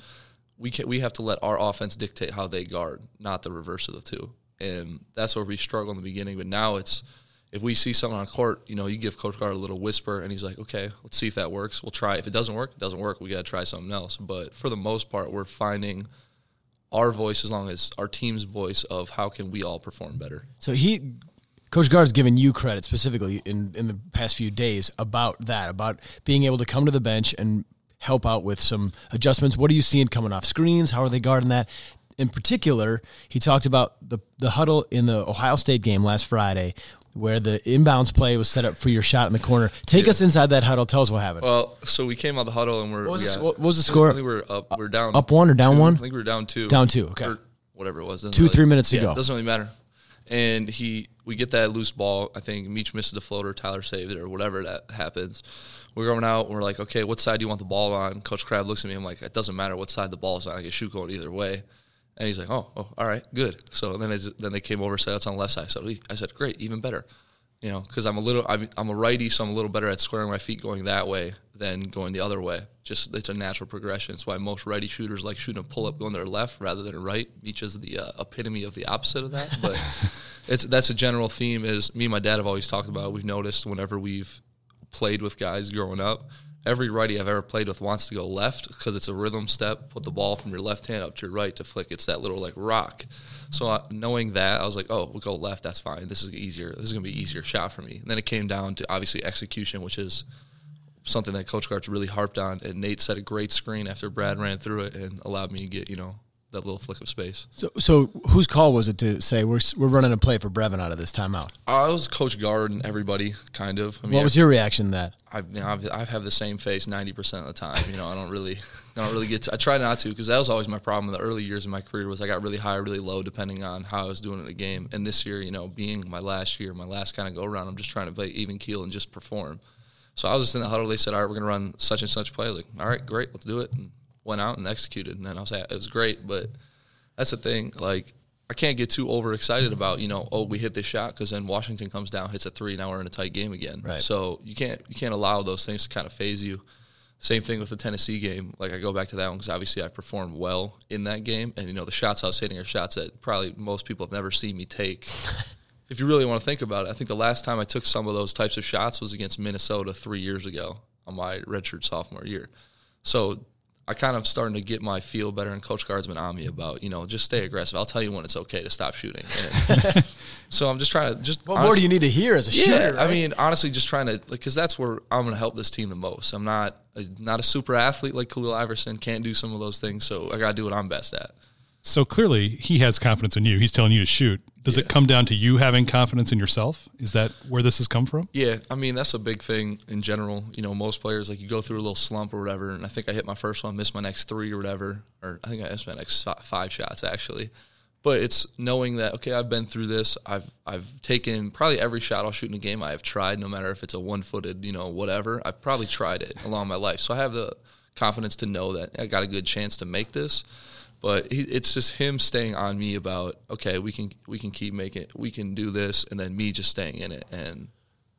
Speaker 6: we have to let our offense dictate how they guard, not the reverse of the two. And that's where we struggle in the beginning. But now it's, if we see something on court, you know, you give Coach Gard a little whisper, and he's like, okay, let's see if that works. We'll try. If it doesn't work, it doesn't work. We got to try something else. But for the most part, we're finding our voice, as long as our team's voice, of how can we all perform better.
Speaker 4: So Coach Gard's given you credit specifically in the past few days about that, about being able to come to the bench and help out with some adjustments. What are you seeing coming off screens? How are they guarding that? In particular, he talked about the huddle in the Ohio State game last Friday, where the inbounds play was set up for your shot in the corner. Take us inside that huddle. Tell us what happened.
Speaker 6: Well, so we came out of the huddle, and
Speaker 4: what was the score?
Speaker 6: I think we're down.
Speaker 4: Up 1 or down 1?
Speaker 6: I think we were down 2.
Speaker 4: Down 2, okay.
Speaker 6: Or whatever it was.
Speaker 4: 2-3 minutes to go.
Speaker 6: It doesn't really matter. And we get that loose ball. I think Meach misses the floater, Tyler saved it, or whatever that happens. We're going out, and we're like, okay, what side do you want the ball on? Coach Crab looks at me. I'm like, it doesn't matter what side the ball's on. I can shoot going either way. And he's like, oh, all right, good. So then they came over and said, it's on the left side. So I said, great, even better. You know, because I'm a righty, so I'm a little better at squaring my feet going that way than going the other way. Just, it's a natural progression. It's why most righty shooters like shooting a pull-up going to their left rather than right. Meach is the epitome of the opposite of that. But that's a general theme, is me and my dad have always talked about. We've noticed whenever we've played with guys growing up, every righty I've ever played with wants to go left because it's a rhythm step. Put the ball from your left hand up to your right to flick. It's that little, like, rock. So knowing that, I was like, oh, we'll go left. That's fine. This is easier. This is going to be an easier shot for me. And then it came down to, obviously, execution, which is something that Coach Gart's really harped on. And Nate set a great screen after Brad ran through it and allowed me to get, you know, that little flick of space.
Speaker 4: So whose call was it to say we're running a play for Brevin out of this timeout?
Speaker 6: It was Coach Gard and everybody, kind of. I mean,
Speaker 4: what was your reaction to that?
Speaker 6: I've had the same face 90% of the time. You know, I don't really get to. I try not to, because that was always my problem in the early years of my career, was I got really high, really low, depending on how I was doing in the game. And this year, you know, being my last kind of go around, I'm just trying to play even keel and just perform. So I was just in the huddle. They said, all right, we're going to run such and such play. I was like, all right, great, let's do it. And went out and executed. And then it was great. But that's the thing. Like, I can't get too overexcited about, we hit this shot, because then Washington comes down, hits a 3, now we're in a tight game again.
Speaker 4: Right.
Speaker 6: So you can't allow those things to kind of phase you. Same thing with the Tennessee game. Like, I go back to that one because obviously I performed well in that game, and the shots I was hitting are shots that probably most people have never seen me take. If you really want to think about it, I think the last time I took some of those types of shots was against Minnesota 3 years ago on my redshirt sophomore year. So I kind of starting to get my feel better, and Coach Gard's been on me about, just stay aggressive. I'll tell you when it's okay to stop shooting. And so I'm just trying to
Speaker 4: What more do you need to hear as a shooter? Right?
Speaker 6: I mean, honestly, just trying to, because that's where I'm going to help this team the most. I'm not a super athlete like Khalil Iverson, can't do some of those things, so I got to do what I'm best at.
Speaker 5: So clearly he has confidence in you. He's telling you to shoot. Does it come down to you having confidence in yourself? Is that where this has come from?
Speaker 6: Yeah, I mean, that's a big thing in general. Most players, like, you go through a little slump or whatever, and I think I hit my first one, missed my next 3 or whatever, or I think I missed my next 5 shots, actually. But it's knowing that, okay, I've been through this. I've taken probably every shot I'll shoot in a game I have tried, no matter if it's a one-footed, whatever. I've probably tried it along my life. So I have the confidence to know that I got a good chance to make this. But it's just him staying on me about, okay, we can keep making it, we can do this, and then me just staying in it and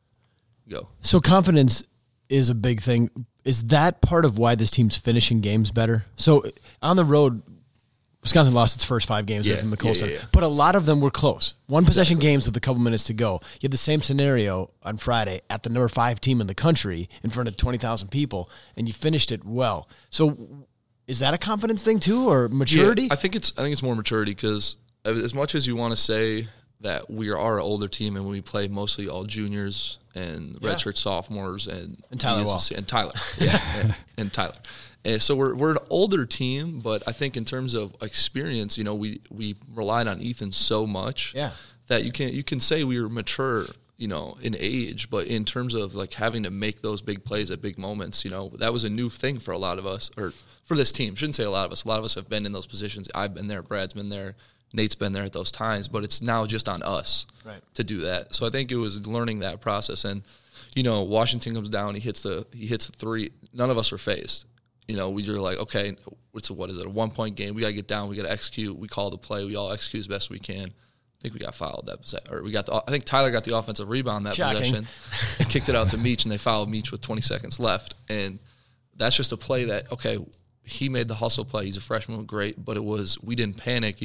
Speaker 6: go.
Speaker 4: So confidence is a big thing. Is that part of why this team's finishing games better? So on the road, Wisconsin lost its first 5 games from the Colts, but a lot of them were close. One-possession games with a couple minutes to go. You had the same scenario on Friday at the number 5 team in the country in front of 20,000 people, and you finished it well. So is that a confidence thing too, or maturity?
Speaker 6: Yeah, I think it's more maturity, because as much as you want to say that we are an older team and we play mostly all juniors and redshirt sophomores and
Speaker 4: Tyler Wall.
Speaker 6: And Tyler, and Tyler. And so we're an older team, but I think in terms of experience, we relied on Ethan so much that you can say we were mature, in age, but in terms of like having to make those big plays at big moments, that was a new thing for a lot of us, or for this team. Shouldn't say a lot of us. A lot of us have been in those positions. I've been there. Brad's been there. Nate's been there at those times, but it's now just on us to do that. So I think it was learning that process. And, Washington comes down, he hits the 3. None of us were phased. We were like, okay, what is it, a 1-point game? We got to get down. We got to execute. We call the play. We all execute as best we can. I think we got fouled that possession. Or I think Tyler got the offensive rebound that possession. And kicked it out to Meach, and they fouled Meach with 20 seconds left. And that's just a play that, okay, he made the hustle play. He's a freshman, great, but we didn't panic,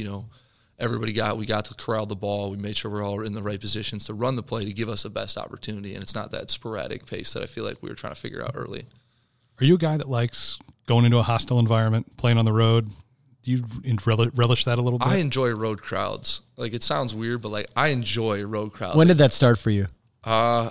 Speaker 6: we got to corral the ball. We made sure we're all in the right positions to run the play to give us the best opportunity, and it's not that sporadic pace that I feel like we were trying to figure out early.
Speaker 5: Are you a guy that likes going into a hostile environment, playing on the road? Do you relish that a little bit?
Speaker 6: I enjoy road crowds. Like, it sounds weird, but I enjoy road crowds.
Speaker 4: When did that start for you?
Speaker 6: When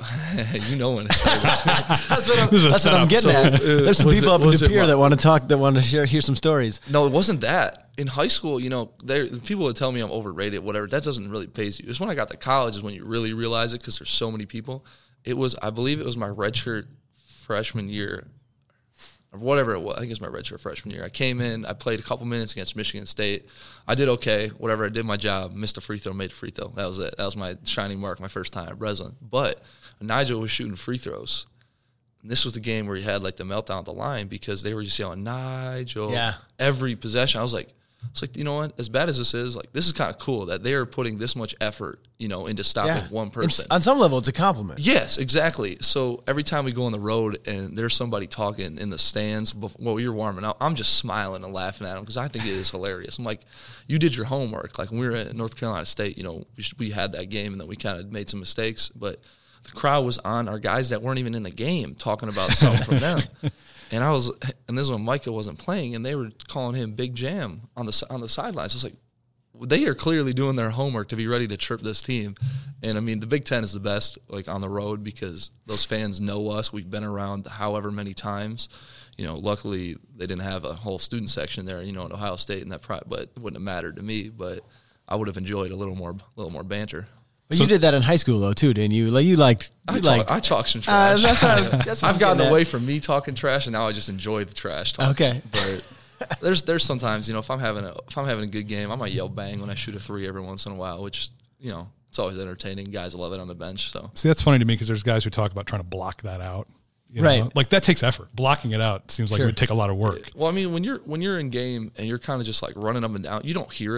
Speaker 6: it started.
Speaker 4: That's what I'm getting at. There's some people up in De Pere that want to talk, that want to hear some stories.
Speaker 6: No, it wasn't that. In high school, people would tell me I'm overrated, whatever. That doesn't really phase you. It's when I got to college is when you really realize it, because there's so many people. I believe it was my redshirt freshman year, or whatever it was. I think it was my redshirt freshman year. I came in, I played a couple minutes against Michigan State. I did okay, whatever. I did my job, missed a free throw, made a free throw. That was it. That was my shining mark, my first time at Breslin. But Nigel was shooting free throws. And this was the game where he had the meltdown at the line, because they were just yelling, Nigel, every possession. I was like, you know what? As bad as this is kind of cool that they are putting this much effort, into stopping one person.
Speaker 4: On some level, it's a compliment.
Speaker 6: Yes, exactly. So every time we go on the road and there's somebody talking in the stands while you're warming up, I'm just smiling and laughing at them, because I think it is hilarious. I'm like, you did your homework. Like, when we were at North Carolina State, we had that game, and then we kind of made some mistakes, but the crowd was on our guys that weren't even in the game talking about something from them. And this is when Micah wasn't playing, and they were calling him Big Jam on the sidelines. It's like, they are clearly doing their homework to be ready to chirp this team. And I mean, the Big Ten is the best, on the road, because those fans know us. We've been around however many times. Luckily they didn't have a whole student section there, at Ohio State, and but it wouldn't have mattered to me. But I would have enjoyed a little more banter.
Speaker 4: But you did that in high school, though, too, didn't you? I
Speaker 6: talk some trash.
Speaker 4: That's what
Speaker 6: I've gotten away from me talking trash, and now I just enjoy the trash talk.
Speaker 4: Okay.
Speaker 6: But there's sometimes, if I'm having a good game, I might yell bang when I shoot a 3 every once in a while, which, it's always entertaining. Guys love it on the bench. So
Speaker 5: see, that's funny to me, because there's guys who talk about trying to block that out.
Speaker 4: Right.
Speaker 5: Like, that takes effort. Blocking it out seems like it would take a lot of work.
Speaker 6: Well, I mean, when you're in game and you're kind of just running up and down, you don't hear it.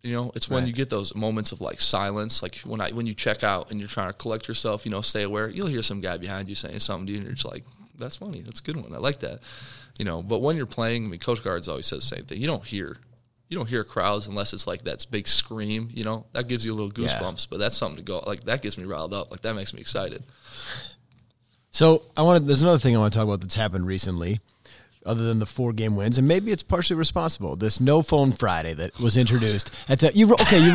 Speaker 6: You know, it's when you get those moments of like silence, like when you check out and you're trying to collect yourself, you know, stay aware. You'll hear some guy behind you saying something to you, and you're just like, "That's funny. That's a good one. I like that." You know, but when you're playing, I mean, Coach Guards always says the same thing. You don't hear crowds unless it's like that big scream. You know, that gives you a little goosebumps. But that's something to go like that gets me riled up. Like that makes me excited.
Speaker 4: So there's another thing I want to talk about that's happened recently, other than the 4-game wins, and maybe it's partially responsible. This No Phone Friday that was introduced. So you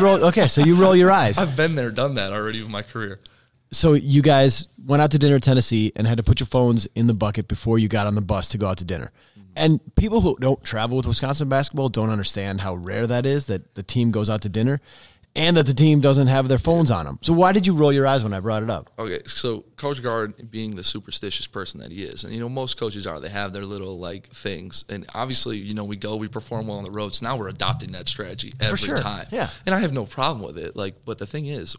Speaker 4: roll your eyes.
Speaker 6: I've been there, done that already in my career.
Speaker 4: So you guys went out to dinner in Tennessee and had to put your phones in the bucket before you got on the bus to go out to dinner. And people who don't travel with Wisconsin basketball don't understand how rare that is, that the team goes out to dinner and that the team doesn't have their phones on them. So why did you roll your eyes when I brought it up?
Speaker 6: Okay, so Coach Guard being the superstitious person that he is, and, you know, most coaches are. They have their little, like, things. And obviously, you know, we perform well on the road. So now we're adopting that strategy every time.
Speaker 4: Yeah.
Speaker 6: And I have no problem with it. Like, but the thing is,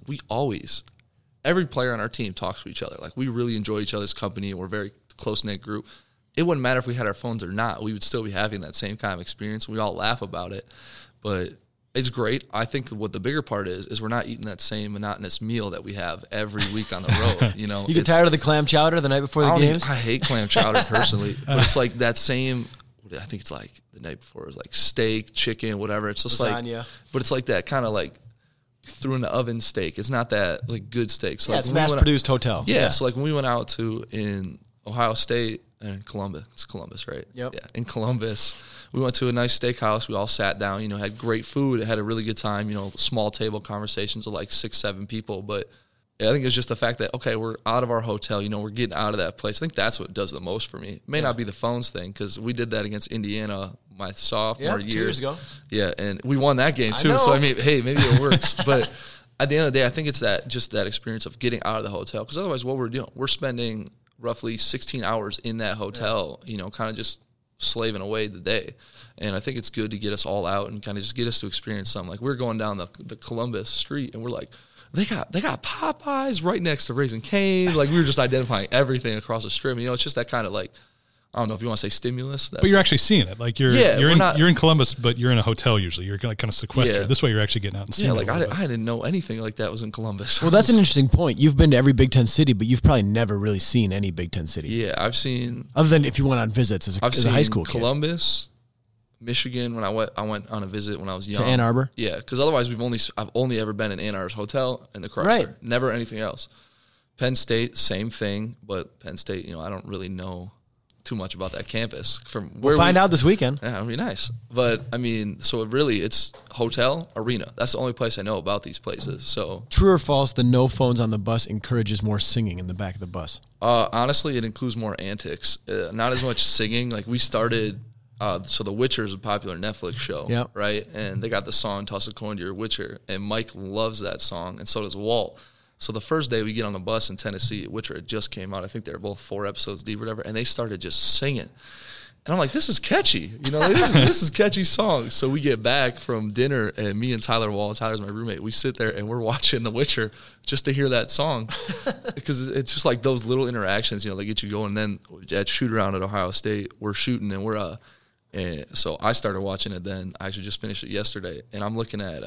Speaker 6: every player on our team talks to each other. Like, we really enjoy each other's company. We're a very close-knit group. It wouldn't matter if we had our phones or not. We would still be having that same kind of experience. We all laugh about it. But it's great. I think what the bigger part is we're not eating that same monotonous meal that we have every week on the road. You know,
Speaker 4: you get tired of the clam chowder the night before the games?
Speaker 6: I hate clam chowder personally, but it's like that same. I think it's like the night before. It's like steak, chicken, whatever. It's just
Speaker 4: lasagna.
Speaker 6: Like, but it's like that kind of like threw in the oven steak. It's not that like good steak. So
Speaker 4: yeah,
Speaker 6: like
Speaker 4: it's mass-produced hotel.
Speaker 6: Yeah, so like when we went out in Ohio State and Columbus, it's Columbus, right?
Speaker 4: Yep.
Speaker 6: Yeah, in Columbus, we went to a nice steakhouse. We all sat down, you know, had great food, had a really good time, you know, small table conversations with like 6-7 people. But yeah, I think it's just the fact that, okay, we're out of our hotel, you know, we're getting out of that place. I think that's what does the most for me. It may not be the phones thing, because we did that against Indiana my sophomore year.
Speaker 4: 2 years ago.
Speaker 6: Yeah, and we won that game too. So I mean, hey, maybe it works. But at the end of the day, I think it's that experience of getting out of the hotel, because otherwise what we're doing, we're spending roughly 16 hours in that hotel, you know, kind of just slaving away the day. And I think it's good to get us all out and kind of just get us to experience something. Like, we're going down the Columbus street and we're like, they got Popeyes right next to Raising Cane's. Like, we were just identifying everything across the strip. You know, it's just that kind of like, I don't know if you want to say stimulus.
Speaker 5: But you're actually seeing it. Like, you're in Columbus, but you're in a hotel usually. You're like kind of sequestered.
Speaker 6: Yeah.
Speaker 5: This way you're actually getting out and seeing it.
Speaker 6: Yeah, like I didn't know anything like that was in Columbus.
Speaker 4: Well, that's an interesting point. You've been to every Big Ten city, but you've probably never really seen any Big Ten city.
Speaker 6: Yeah, I've seen.
Speaker 4: Other than if you went on visits as a high school kid.
Speaker 6: Columbus, Michigan. When I went on a visit when I was young.
Speaker 4: To Ann Arbor?
Speaker 6: Yeah, because otherwise I've only ever been in Ann Arbor's hotel and the Chrysler.
Speaker 4: Right.
Speaker 6: Never anything else. Penn State, same thing, but Penn State, you know, I don't really know too much about that campus.
Speaker 4: We'll find out this weekend.
Speaker 6: Yeah, it'll be nice. But I mean, so it's hotel, arena. That's the only place I know about these places. So
Speaker 4: true or false, the no phones on the bus encourages more singing in the back of the bus?
Speaker 6: Honestly, it includes more antics. Not as much singing. Like, we started. So The Witcher is a popular Netflix show,
Speaker 4: yep.
Speaker 6: Right? And they got the song "Toss a Coin to Your Witcher," and Mike loves that song, and so does Walt. So the first day we get on the bus in Tennessee, Witcher had just came out. I think they were both 4 episodes deep or whatever, and they started just singing. And I'm like, this is catchy. You know, this is catchy song. So we get back from dinner, and me and Tyler Wall, Tyler's my roommate, we sit there and we're watching The Witcher just to hear that song. Because it's just like those little interactions, you know, they get you going. And then at shoot around at Ohio State, we're shooting, and and so I started watching it then. I actually just finished it yesterday, and I'm looking at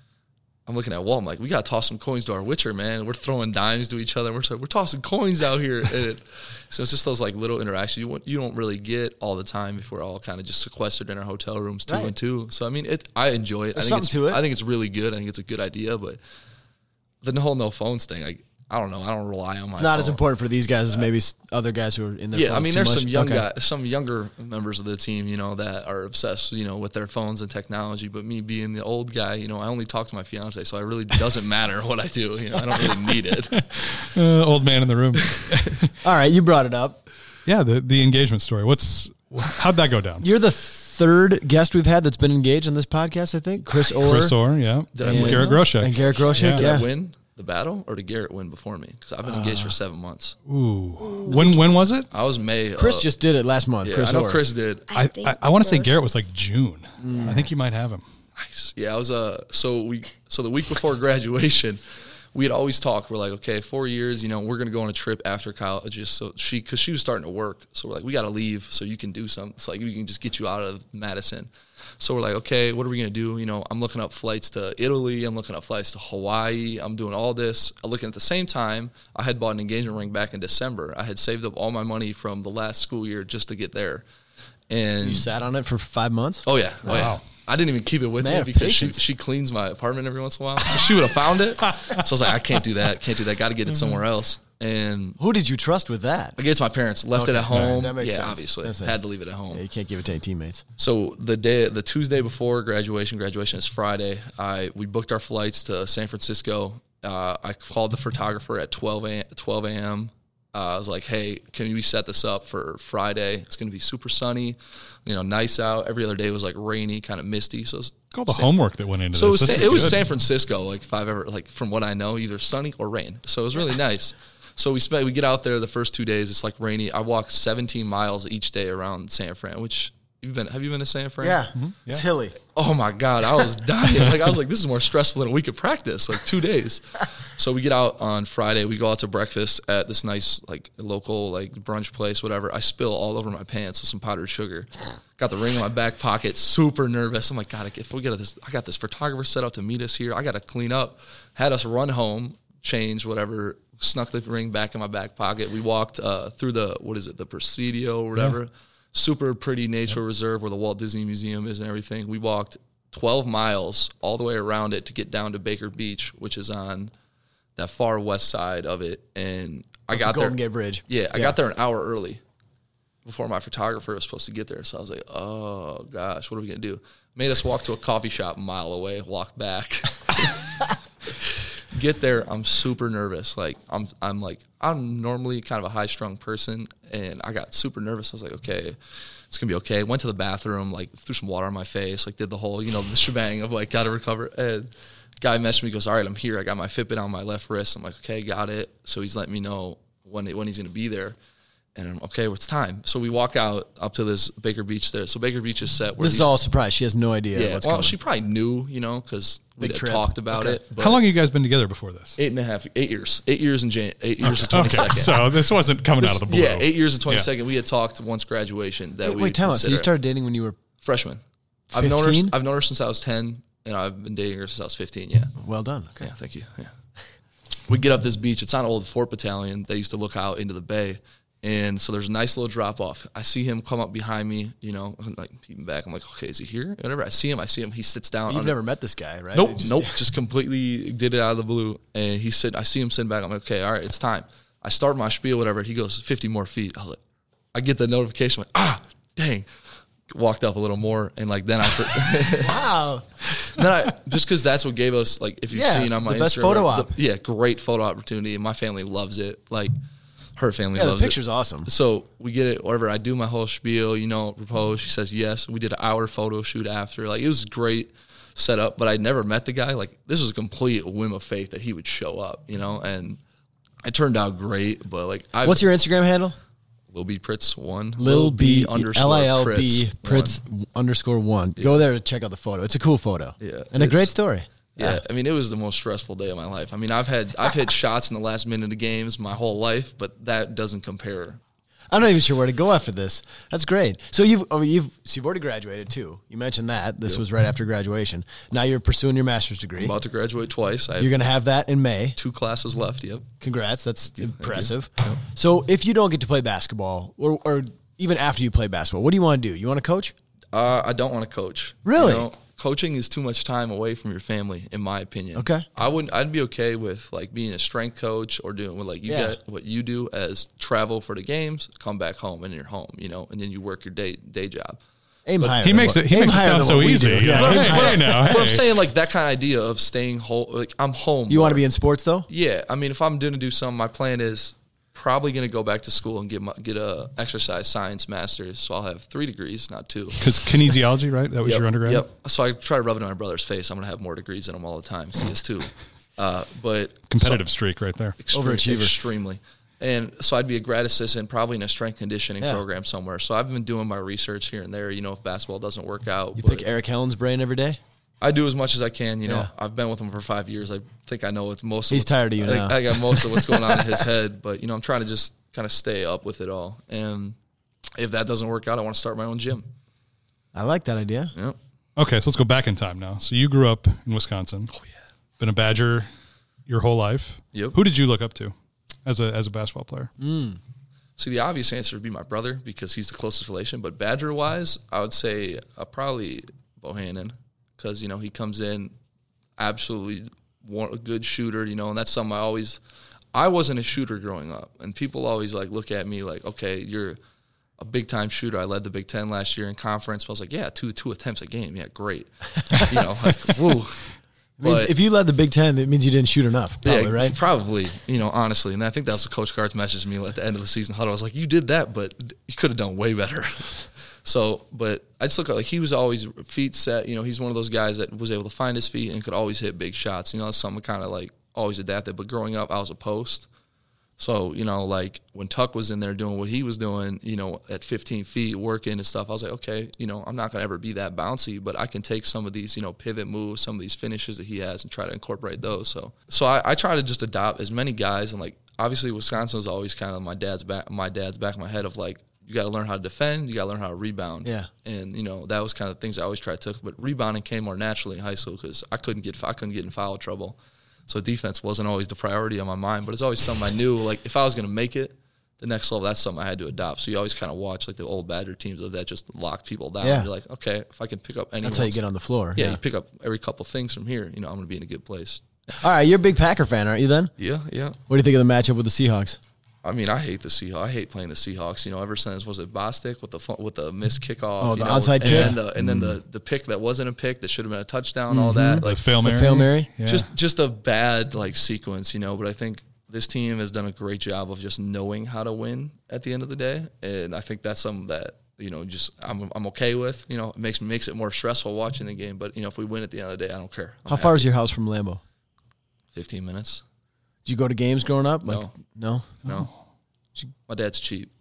Speaker 6: Walt. I'm like, we got to toss some coins to our Witcher, man. We're throwing dimes to each other. We're tossing coins out here. So it's just those like little interactions you don't really get all the time if we're all kind of just sequestered in our hotel rooms 2 and 2. So I mean, I enjoy it.
Speaker 4: There's
Speaker 6: I think it's really good. I think it's a good idea. But the whole no phones thing, I don't know. I don't rely on my phone.
Speaker 4: It's not as important for these guys as maybe other guys who are in their phones.
Speaker 6: Yeah, I mean,
Speaker 4: there's
Speaker 6: some younger members of the team, you know, that are obsessed, you know, with their phones and technology. But me being the old guy, you know, I only talk to my fiance, so it really doesn't matter what I do. You know, I don't really need it.
Speaker 5: Old man in the room.
Speaker 4: All right, you brought it up.
Speaker 5: Yeah, the engagement story. How'd that go down?
Speaker 4: You're the third guest we've had that's been engaged on this podcast, I think. Chris Orr,
Speaker 5: yeah.
Speaker 6: And
Speaker 5: Garrett Groshek.
Speaker 4: And Garrett Groshek,
Speaker 6: Did I win the battle, or did Garrett win before me? Because I've been engaged for 7 months.
Speaker 5: Ooh. When was it?
Speaker 6: I was May.
Speaker 4: Chris just did it last month.
Speaker 6: Yeah,
Speaker 4: Chris
Speaker 6: I know
Speaker 4: Orr.
Speaker 6: Chris did.
Speaker 5: I want to say Garrett was like June. I think you might have him.
Speaker 6: Nice. Yeah, I was so the week before graduation, we had always talked. We're like, okay, 4 years, we're going to go on a trip after college. Just because she was starting to work. So we're like, we got to leave so you can do something. It's like, we can just get you out of Madison. So we're like, okay, what are we going to do? I'm looking up flights to Italy. I'm looking up flights to Hawaii. I'm doing all this. I'm looking at the same time, I had bought an engagement ring back in December. I had saved up all my money from the last school year just to get there. And
Speaker 4: You sat on it for 5 months?
Speaker 6: Oh, yeah. Oh, yeah. I didn't even keep it with me because she cleans my apartment every once in a while. So she would have found it. So I was like, I can't do that. Got to get it somewhere else. And
Speaker 4: who did you trust with that?
Speaker 6: I gave it to my parents. Left it at home.
Speaker 4: That makes sense.
Speaker 6: Obviously. Had to leave it at home.
Speaker 4: Yeah, you can't give it to any teammates.
Speaker 6: So the Tuesday before graduation is Friday, we booked our flights to San Francisco. I called the photographer at 12 a.m. I was like, hey, can we set this up for Friday? It's going to be super sunny, nice out. Every other day was like rainy, kind of misty. So
Speaker 5: all the homework that went into
Speaker 6: so
Speaker 5: this.
Speaker 6: So it was San Francisco, like if I've ever, like from what I know, either sunny or rain. So it was really nice. So we get out there the first 2 days. It's like rainy. I walked 17 miles each day around San Fran, which have you been to San Fran?
Speaker 4: Yeah. It's hilly.
Speaker 6: Oh my God, I was dying. I was like, this is more stressful than a week of practice, like 2 days. So we get out on Friday. We go out to breakfast at this nice, like local, like brunch place, whatever. I spill all over my pants with some powdered sugar. Got the ring in my back pocket, super nervous. I'm like, God, if we get this, I got this photographer set up to meet us here. I got to clean up. Had us run home, change, whatever. Snuck the ring back in my back pocket. We walked through the Presidio or whatever. Yeah. Super pretty nature reserve where the Walt Disney Museum is and everything. We walked 12 miles all the way around it to get down to Baker Beach, which is on that far west side of it. And I got there.
Speaker 4: Golden Gate Bridge.
Speaker 6: Yeah, I got there an hour early before my photographer was supposed to get there. So I was like, oh, gosh, what are we going to do? Made us walk to a coffee shop a mile away, walk back. Get there, I'm super nervous. Like I'm normally kind of a high-strung person, and I got super nervous. I was like, okay, it's gonna be okay. Went to the bathroom, like threw some water on my face, like did the whole, the shebang of like gotta recover. And guy messaged me, goes, all right, I'm here. I got my Fitbit on my left wrist. I'm like, okay, got it. So he's letting me know when he's gonna be there. And I'm okay, well, it's time. So we walk out up to this Baker Beach there. So Baker Beach is set.
Speaker 4: This is all a surprise. She has no idea what's coming.
Speaker 6: She probably knew, because we had talked about it. But
Speaker 5: how long have you guys been together before this?
Speaker 6: 8 years. 8 years and 8 years and 22nd.
Speaker 5: Okay, so this wasn't coming out of the blue.
Speaker 6: Yeah, 8 years and 22nd. Yeah. We had talked once graduation that
Speaker 4: wait, time out. So you started dating when you were
Speaker 6: freshman?
Speaker 4: 15?
Speaker 6: I've known her since I was 10, and I've been dating her since I was 15. Yeah.
Speaker 4: Well done. Okay.
Speaker 6: Yeah, thank you. Yeah. We get up this beach. It's on Old Fort Battalion. They used to look out into the bay. And so there's a nice little drop off. I see him come up behind me, like peeping back. I'm like, okay, is he here? Whatever. I see him. He sits down.
Speaker 4: You've never met this guy, right?
Speaker 6: Nope. Just completely did it out of the blue. And I see him sitting back. I'm like, okay, all right, it's time. I start my spiel, whatever. He goes 50 more feet. I was like, I get the notification. I'm like, dang. Walked up a little more, and like then I
Speaker 4: wow.
Speaker 6: Then just because that's what gave us, like, if you've seen on my
Speaker 4: the best
Speaker 6: Instagram,
Speaker 4: photo op.
Speaker 6: Great photo opportunity. My family loves it. Like, her family loves it.
Speaker 4: The picture's awesome.
Speaker 6: So we get it, whatever. I do my whole spiel, propose. She says yes. We did an hour photo shoot after. Like, it was great setup, but I'd never met the guy. Like, this was a complete whim of fate that he would show up, and it turned out great. But like,
Speaker 4: what's your Instagram handle?
Speaker 6: Lil B Pritz 1.
Speaker 4: Lil B
Speaker 6: _Pritz
Speaker 4: Pritz _1. Go there to check out the photo. It's a cool photo.
Speaker 6: Yeah,
Speaker 4: and a great story.
Speaker 6: Yeah, I mean, it was the most stressful day of my life. I mean, I've hit shots in the last minute of games my whole life, but that doesn't compare.
Speaker 4: I'm not even sure where to go after this. That's great. So you've already graduated too. You mentioned that this was right after graduation. Now you're pursuing your master's degree.
Speaker 6: I'm about to graduate twice.
Speaker 4: You're going to have that in May.
Speaker 6: 2 classes left. Yep.
Speaker 4: Congrats. That's impressive. Yep. So if you don't get to play basketball, or even after you play basketball, what do you want to do? You want to coach?
Speaker 6: I don't want to coach.
Speaker 4: Really?
Speaker 6: Coaching is too much time away from your family, in my opinion.
Speaker 4: Okay.
Speaker 6: I'd be okay with like being a strength coach or doing what get what you do as travel for the games, come back home and you're home, and then you work your day job.
Speaker 4: Aim higher.
Speaker 5: He makes it sound so easy.
Speaker 6: But I'm saying like that kind of idea of staying home, like I'm home.
Speaker 4: You want to be in sports though?
Speaker 6: Yeah. I mean, if I'm going to do something, my plan is probably going to go back to school and get a exercise science master's. So I'll have 3 degrees, not 2.
Speaker 5: Because kinesiology, right? That was your undergrad?
Speaker 6: Yep. So I try to rub it in my brother's face. I'm going to have more degrees than him all the time. So he has 2. But
Speaker 5: competitive streak right there.
Speaker 4: Overachiever.
Speaker 6: Extremely. And so I'd be a grad assistant, probably in a strength conditioning program somewhere. So I've been doing my research here and there, if basketball doesn't work out.
Speaker 4: You pick Eric Hellen's brain every day?
Speaker 6: I do as much as I can. You know,
Speaker 4: Yeah.
Speaker 6: I've been with him for 5 years. I think I know what's most.
Speaker 4: He's tired of you now.
Speaker 6: I got most of what's going on in his head, but you know, I'm trying to just kind of stay up with it all. And if that doesn't work out, I want to start my own gym.
Speaker 4: I like that idea.
Speaker 6: Yeah.
Speaker 5: Okay, so let's go back in time now. So you grew up in Wisconsin. Oh yeah. Been a Badger your whole life.
Speaker 6: Yep.
Speaker 5: Who did you look up to as a basketball player?
Speaker 6: See, the obvious answer would be my brother because he's the closest relation. But Badger-wise, I would say probably Bohannon because, you know, he comes in absolutely a good shooter, you know, and that's something I wasn't a shooter growing up. And people always, like, look at me like, okay, you're a big-time shooter. I led the Big Ten last year in conference. But I was like, yeah, two attempts a game. Yeah, great. You know, like, woo.
Speaker 4: Means if you led the Big Ten, it means you didn't shoot enough, probably,
Speaker 6: yeah,
Speaker 4: right?
Speaker 6: Probably, you know, honestly. And I think that was what Coach Garth messaged me at the end of the season huddle. I was like, you did that, but you could have done way better. So, but I just look at, like, he was always feet set. You know, he's one of those guys that was able to find his feet and could always hit big shots. You know, that's something kind of, like, always adapted. But growing up, I was a post. So, you know, like, when Tuck was in there doing what he was doing, you know, at 15 feet, working and stuff, I was like, okay, you know, I'm not going to ever be that bouncy, but I can take some of these, you know, pivot moves, some of these finishes that he has and try to incorporate those. So I try to just adopt as many guys. And, like, obviously Wisconsin was always kind of my dad's back in my head of, like, you got to learn how to defend, you got to learn how to rebound. Yeah. And, you know, that was kind of things I always tried to take. But rebounding came more naturally in high school because I couldn't get in foul trouble. So defense wasn't always the priority on my mind, but it's always something I knew, like, if I was going to make it, the next level, that's something I had to adopt. So you always kind of watch, like, the old Badger teams that just locked people down.
Speaker 4: Yeah.
Speaker 6: You're like, okay, if I can pick up any.
Speaker 4: That's how you get on the floor.
Speaker 6: Yeah, you pick up every couple things from here, you know, I'm going to be in a good place.
Speaker 4: All right, you're a big Packer fan, aren't you then?
Speaker 6: Yeah.
Speaker 4: What do you think of the matchup with the Seahawks?
Speaker 6: I mean, I hate the Seahawks. I hate playing the Seahawks. You know, ever since, was it Bostic with the missed kickoff?
Speaker 4: Oh, the onside kick,
Speaker 6: and then the pick that wasn't a pick that should have been a touchdown. All that, like,
Speaker 5: The Fail
Speaker 4: Mary.
Speaker 5: Yeah.
Speaker 6: just a bad, like, sequence, you know. But I think this team has done a great job of just knowing how to win at the end of the day, and I think that's something that, you know, just I'm okay with. You know, it makes it more stressful watching the game. But, you know, if we win at the end of the day, I don't care.
Speaker 4: How far is your house from Lambeau?
Speaker 6: 15 minutes.
Speaker 4: Did you go to games growing up? Like, no.
Speaker 6: My dad's cheap.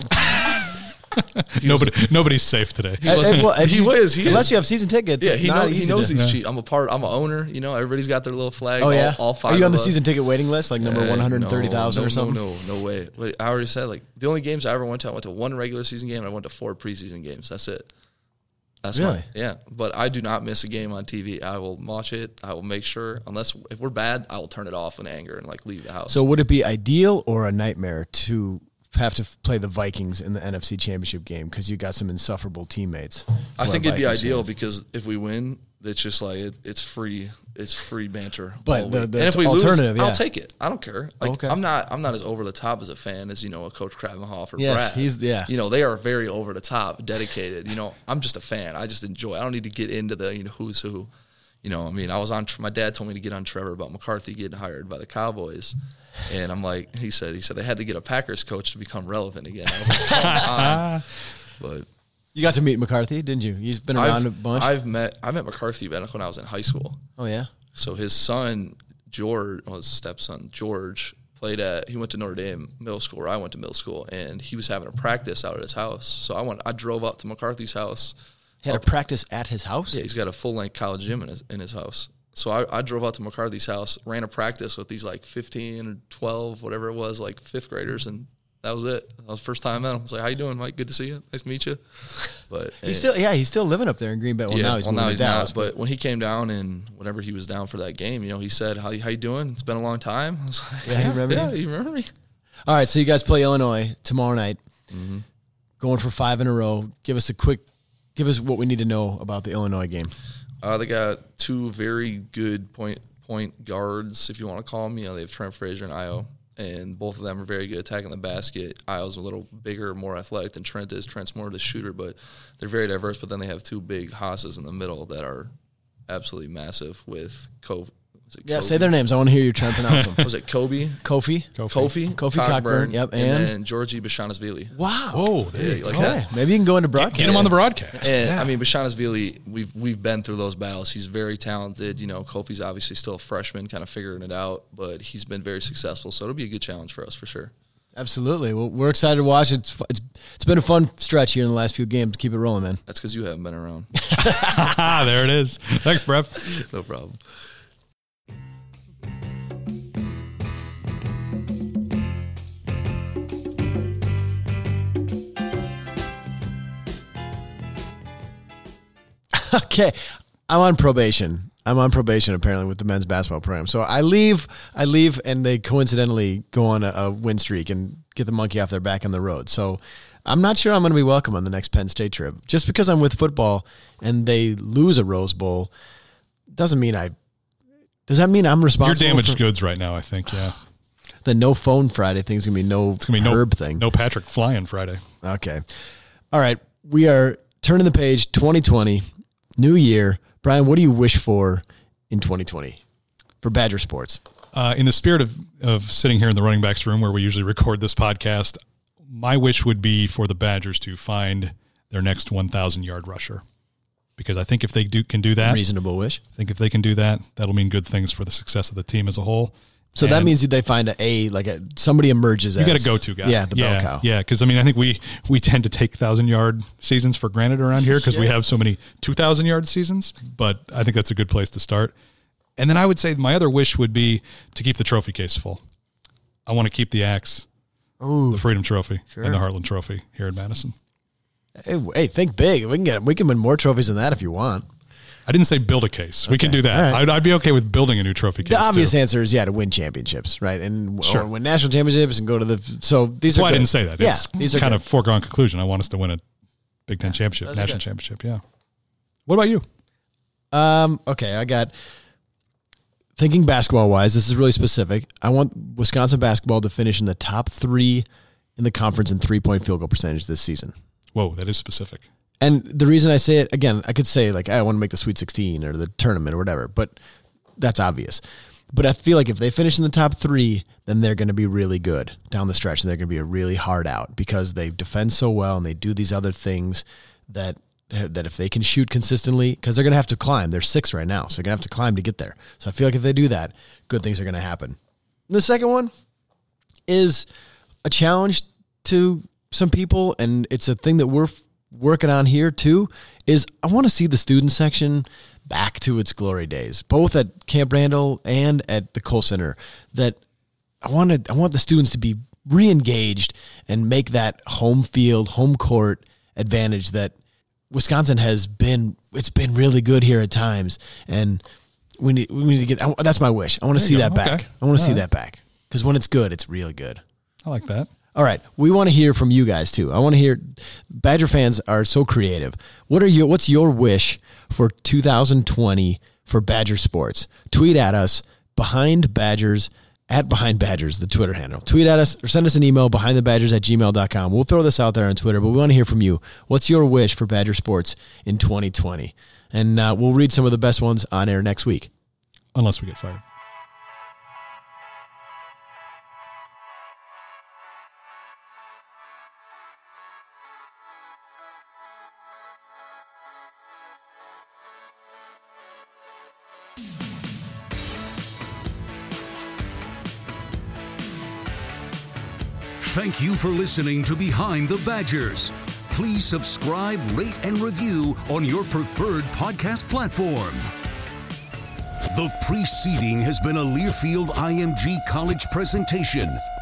Speaker 5: Nobody's safe today.
Speaker 6: He is.
Speaker 4: Unless you have season tickets.
Speaker 6: Yeah,
Speaker 4: it's
Speaker 6: he
Speaker 4: not
Speaker 6: knows
Speaker 4: easy to-
Speaker 6: he's cheap. I'm an owner. You know, everybody's got their little flag.
Speaker 4: Oh, yeah?
Speaker 6: all five.
Speaker 4: Are you on
Speaker 6: of
Speaker 4: the
Speaker 6: us.
Speaker 4: season ticket waiting list, like number 130,000 or something?
Speaker 6: No way. But I already said, like, the only games I ever went to, I went to one regular season game and I went to 4 preseason games. That's it. That's
Speaker 4: really?
Speaker 6: Yeah. But I do not miss a game on TV. I will watch it. I will make sure, if we're bad, I will turn it off in anger and, like, leave the house.
Speaker 4: So would it be ideal or a nightmare to have to play the Vikings in the NFC Championship game because you got some insufferable teammates?
Speaker 6: I think it'd be ideal because if we win, it's just like it's free banter.
Speaker 4: But the
Speaker 6: and if we
Speaker 4: alternative,
Speaker 6: lose,
Speaker 4: yeah.
Speaker 6: I'll take it. I don't care. Like,
Speaker 4: Okay.
Speaker 6: I'm not as over the top as a fan as, you know, a Coach Kravenhoff or
Speaker 4: Yes,
Speaker 6: Brad. You know, they are very over the top, dedicated. You know, I'm just a fan. I just enjoy. I don't need to get into the, you know, who's who. You know, I mean, I was on. My dad told me to get on Trevor about McCarthy getting hired by the Cowboys, and I'm like, he said they had to get a Packers coach to become relevant again. I was like, come on. But
Speaker 4: you got to meet McCarthy, didn't you? He's been around a bunch.
Speaker 6: I met McCarthy back when I was in high school.
Speaker 4: Oh yeah.
Speaker 6: So his son his stepson George he went to Notre Dame middle school where I went to middle school, and he was having a practice out at his house. So I drove up to McCarthy's house.
Speaker 4: He had a practice at his house?
Speaker 6: Yeah, he's got a full-length college gym in his house. So I drove out to McCarthy's house, ran a practice with these, like, 15 or 12, whatever it was, like, 5th graders, and that was it. That was the first time I met him. I was like, how you doing, Mike? Good to see you. Nice to meet you. But
Speaker 4: he's still living up there in Green Bay. Well, now he's moving to Dallas.
Speaker 6: But when he came down and whenever he was down for that game, you know, he said, how you doing? It's been a long time. I was like,
Speaker 4: yeah,
Speaker 6: you remember me?
Speaker 4: All right, so you guys play Illinois tomorrow night. Mm-hmm. Going for 5 in a row. Give us what we need to know about the Illinois game.
Speaker 6: They got 2 very good point guards, if you want to call them. You know, they have Trent Frazier and Io, and both of them are very good attacking the basket. Io's a little bigger, more athletic than Trent is. Trent's more of the shooter, but they're very diverse. But then they have 2 big hosses in the middle that are absolutely massive with Kofi.
Speaker 4: Yeah, say their names. I want to hear you try and pronounce them.
Speaker 6: Was it Kofi
Speaker 4: Cockburn. Yep,
Speaker 6: and then Georgie Bashanesvili.
Speaker 4: Wow.
Speaker 5: Whoa,
Speaker 6: yeah, like that.
Speaker 4: Maybe you can go into broadcast.
Speaker 5: Get him on the broadcast.
Speaker 6: And I mean, Bashanesvili, we've been through those battles. He's very talented. You know, Kofi's obviously still a freshman, kind of figuring it out, but he's been very successful. So it'll be a good challenge for us for sure.
Speaker 4: Absolutely. Well, we're excited to watch it. It's been a fun stretch here in the last few games. Keep it rolling, man.
Speaker 6: That's because you haven't been around.
Speaker 5: There it is. Thanks, Brev.
Speaker 6: No problem.
Speaker 4: Okay. I'm on probation. Apparently with the men's basketball program. So I leave, and they coincidentally go on a win streak and get the monkey off their back on the road. So I'm not sure I'm going to be welcome on the next Penn State trip. Just because I'm with football and they lose a Rose Bowl doesn't mean does that mean I'm responsible?
Speaker 5: You're damaged goods right now, I think, yeah.
Speaker 4: The no phone Friday thing's going to be no Herb thing.
Speaker 5: No Patrick flying Friday.
Speaker 4: Okay. All right. We are turning the page, 2020, new year. Brian, what do you wish for in 2020 for Badger sports?
Speaker 5: In the spirit of sitting here in the running backs room where we usually record this podcast, my wish would be for the Badgers to find their next 1,000-yard rusher. Because I think if they can do that.
Speaker 4: Reasonable wish.
Speaker 5: I think if they can do that, that'll mean good things for the success of the team as a whole.
Speaker 4: So that means they find somebody emerges as.
Speaker 5: You got a go-to guy.
Speaker 4: Yeah, the bell cow.
Speaker 5: Yeah, because, I think we tend to take 1,000-yard seasons for granted around here because we have so many 2,000-yard seasons, but I think that's a good place to start. And then I would say my other wish would be to keep the trophy case full. I want to keep the Axe, the Freedom Trophy, and the Heartland Trophy here in Madison.
Speaker 4: Hey, think big. We can win more trophies than that if you want.
Speaker 5: I didn't say build a case. We can do that. Right. I'd be okay with building a new trophy case.
Speaker 4: The obvious answer is to win championships, right? And or win national championships and go to the. So these are.
Speaker 5: I didn't say that.
Speaker 4: Yeah,
Speaker 5: it's
Speaker 4: these are
Speaker 5: kind of foregone conclusion. I want us to win a Big Ten championship, national championship. Yeah. What about you?
Speaker 4: Okay, I got. Thinking basketball wise, this is really specific. I want Wisconsin basketball to finish in the top 3 in the conference in 3-point field goal percentage this season.
Speaker 5: Whoa, that is specific.
Speaker 4: And the reason I say it, again, I could say I want to make the Sweet 16 or the tournament or whatever, but that's obvious. But I feel like if they finish in the top 3, then they're going to be really good down the stretch, and they're going to be a really hard out because they defend so well and they do these other things that if they can shoot consistently, because they're going to have to climb. They're 6 right now, so they're going to have to climb to get there. So I feel like if they do that, good things are going to happen. The second one is a challenge to some people, and it's a thing that we're working on here too, is I want to see the student section back to its glory days, both at Camp Randall and at the Kohl Center. That I want the students to be re-engaged and make that home field, home court advantage that Wisconsin has been. It's been really good here at times, and we need to get. That's my wish. I want to see that back. I want to see that back because when it's good, it's really good.
Speaker 5: I like that.
Speaker 4: All right, we want to hear from you guys too. I want to hear. Badger fans are so creative. What's your wish for 2020 for Badger sports? Tweet at us @Behind Badgers, the Twitter handle. Tweet at us or send us an email behindthebadgers@gmail.com. We'll throw this out there on Twitter, but we want to hear from you. What's your wish for Badger sports in 2020? And we'll read some of the best ones on air next week,
Speaker 5: unless we get fired.
Speaker 3: Thank you for listening to Behind the Badgers. Please subscribe, rate, and review on your preferred podcast platform. The preceding has been a Learfield IMG College presentation.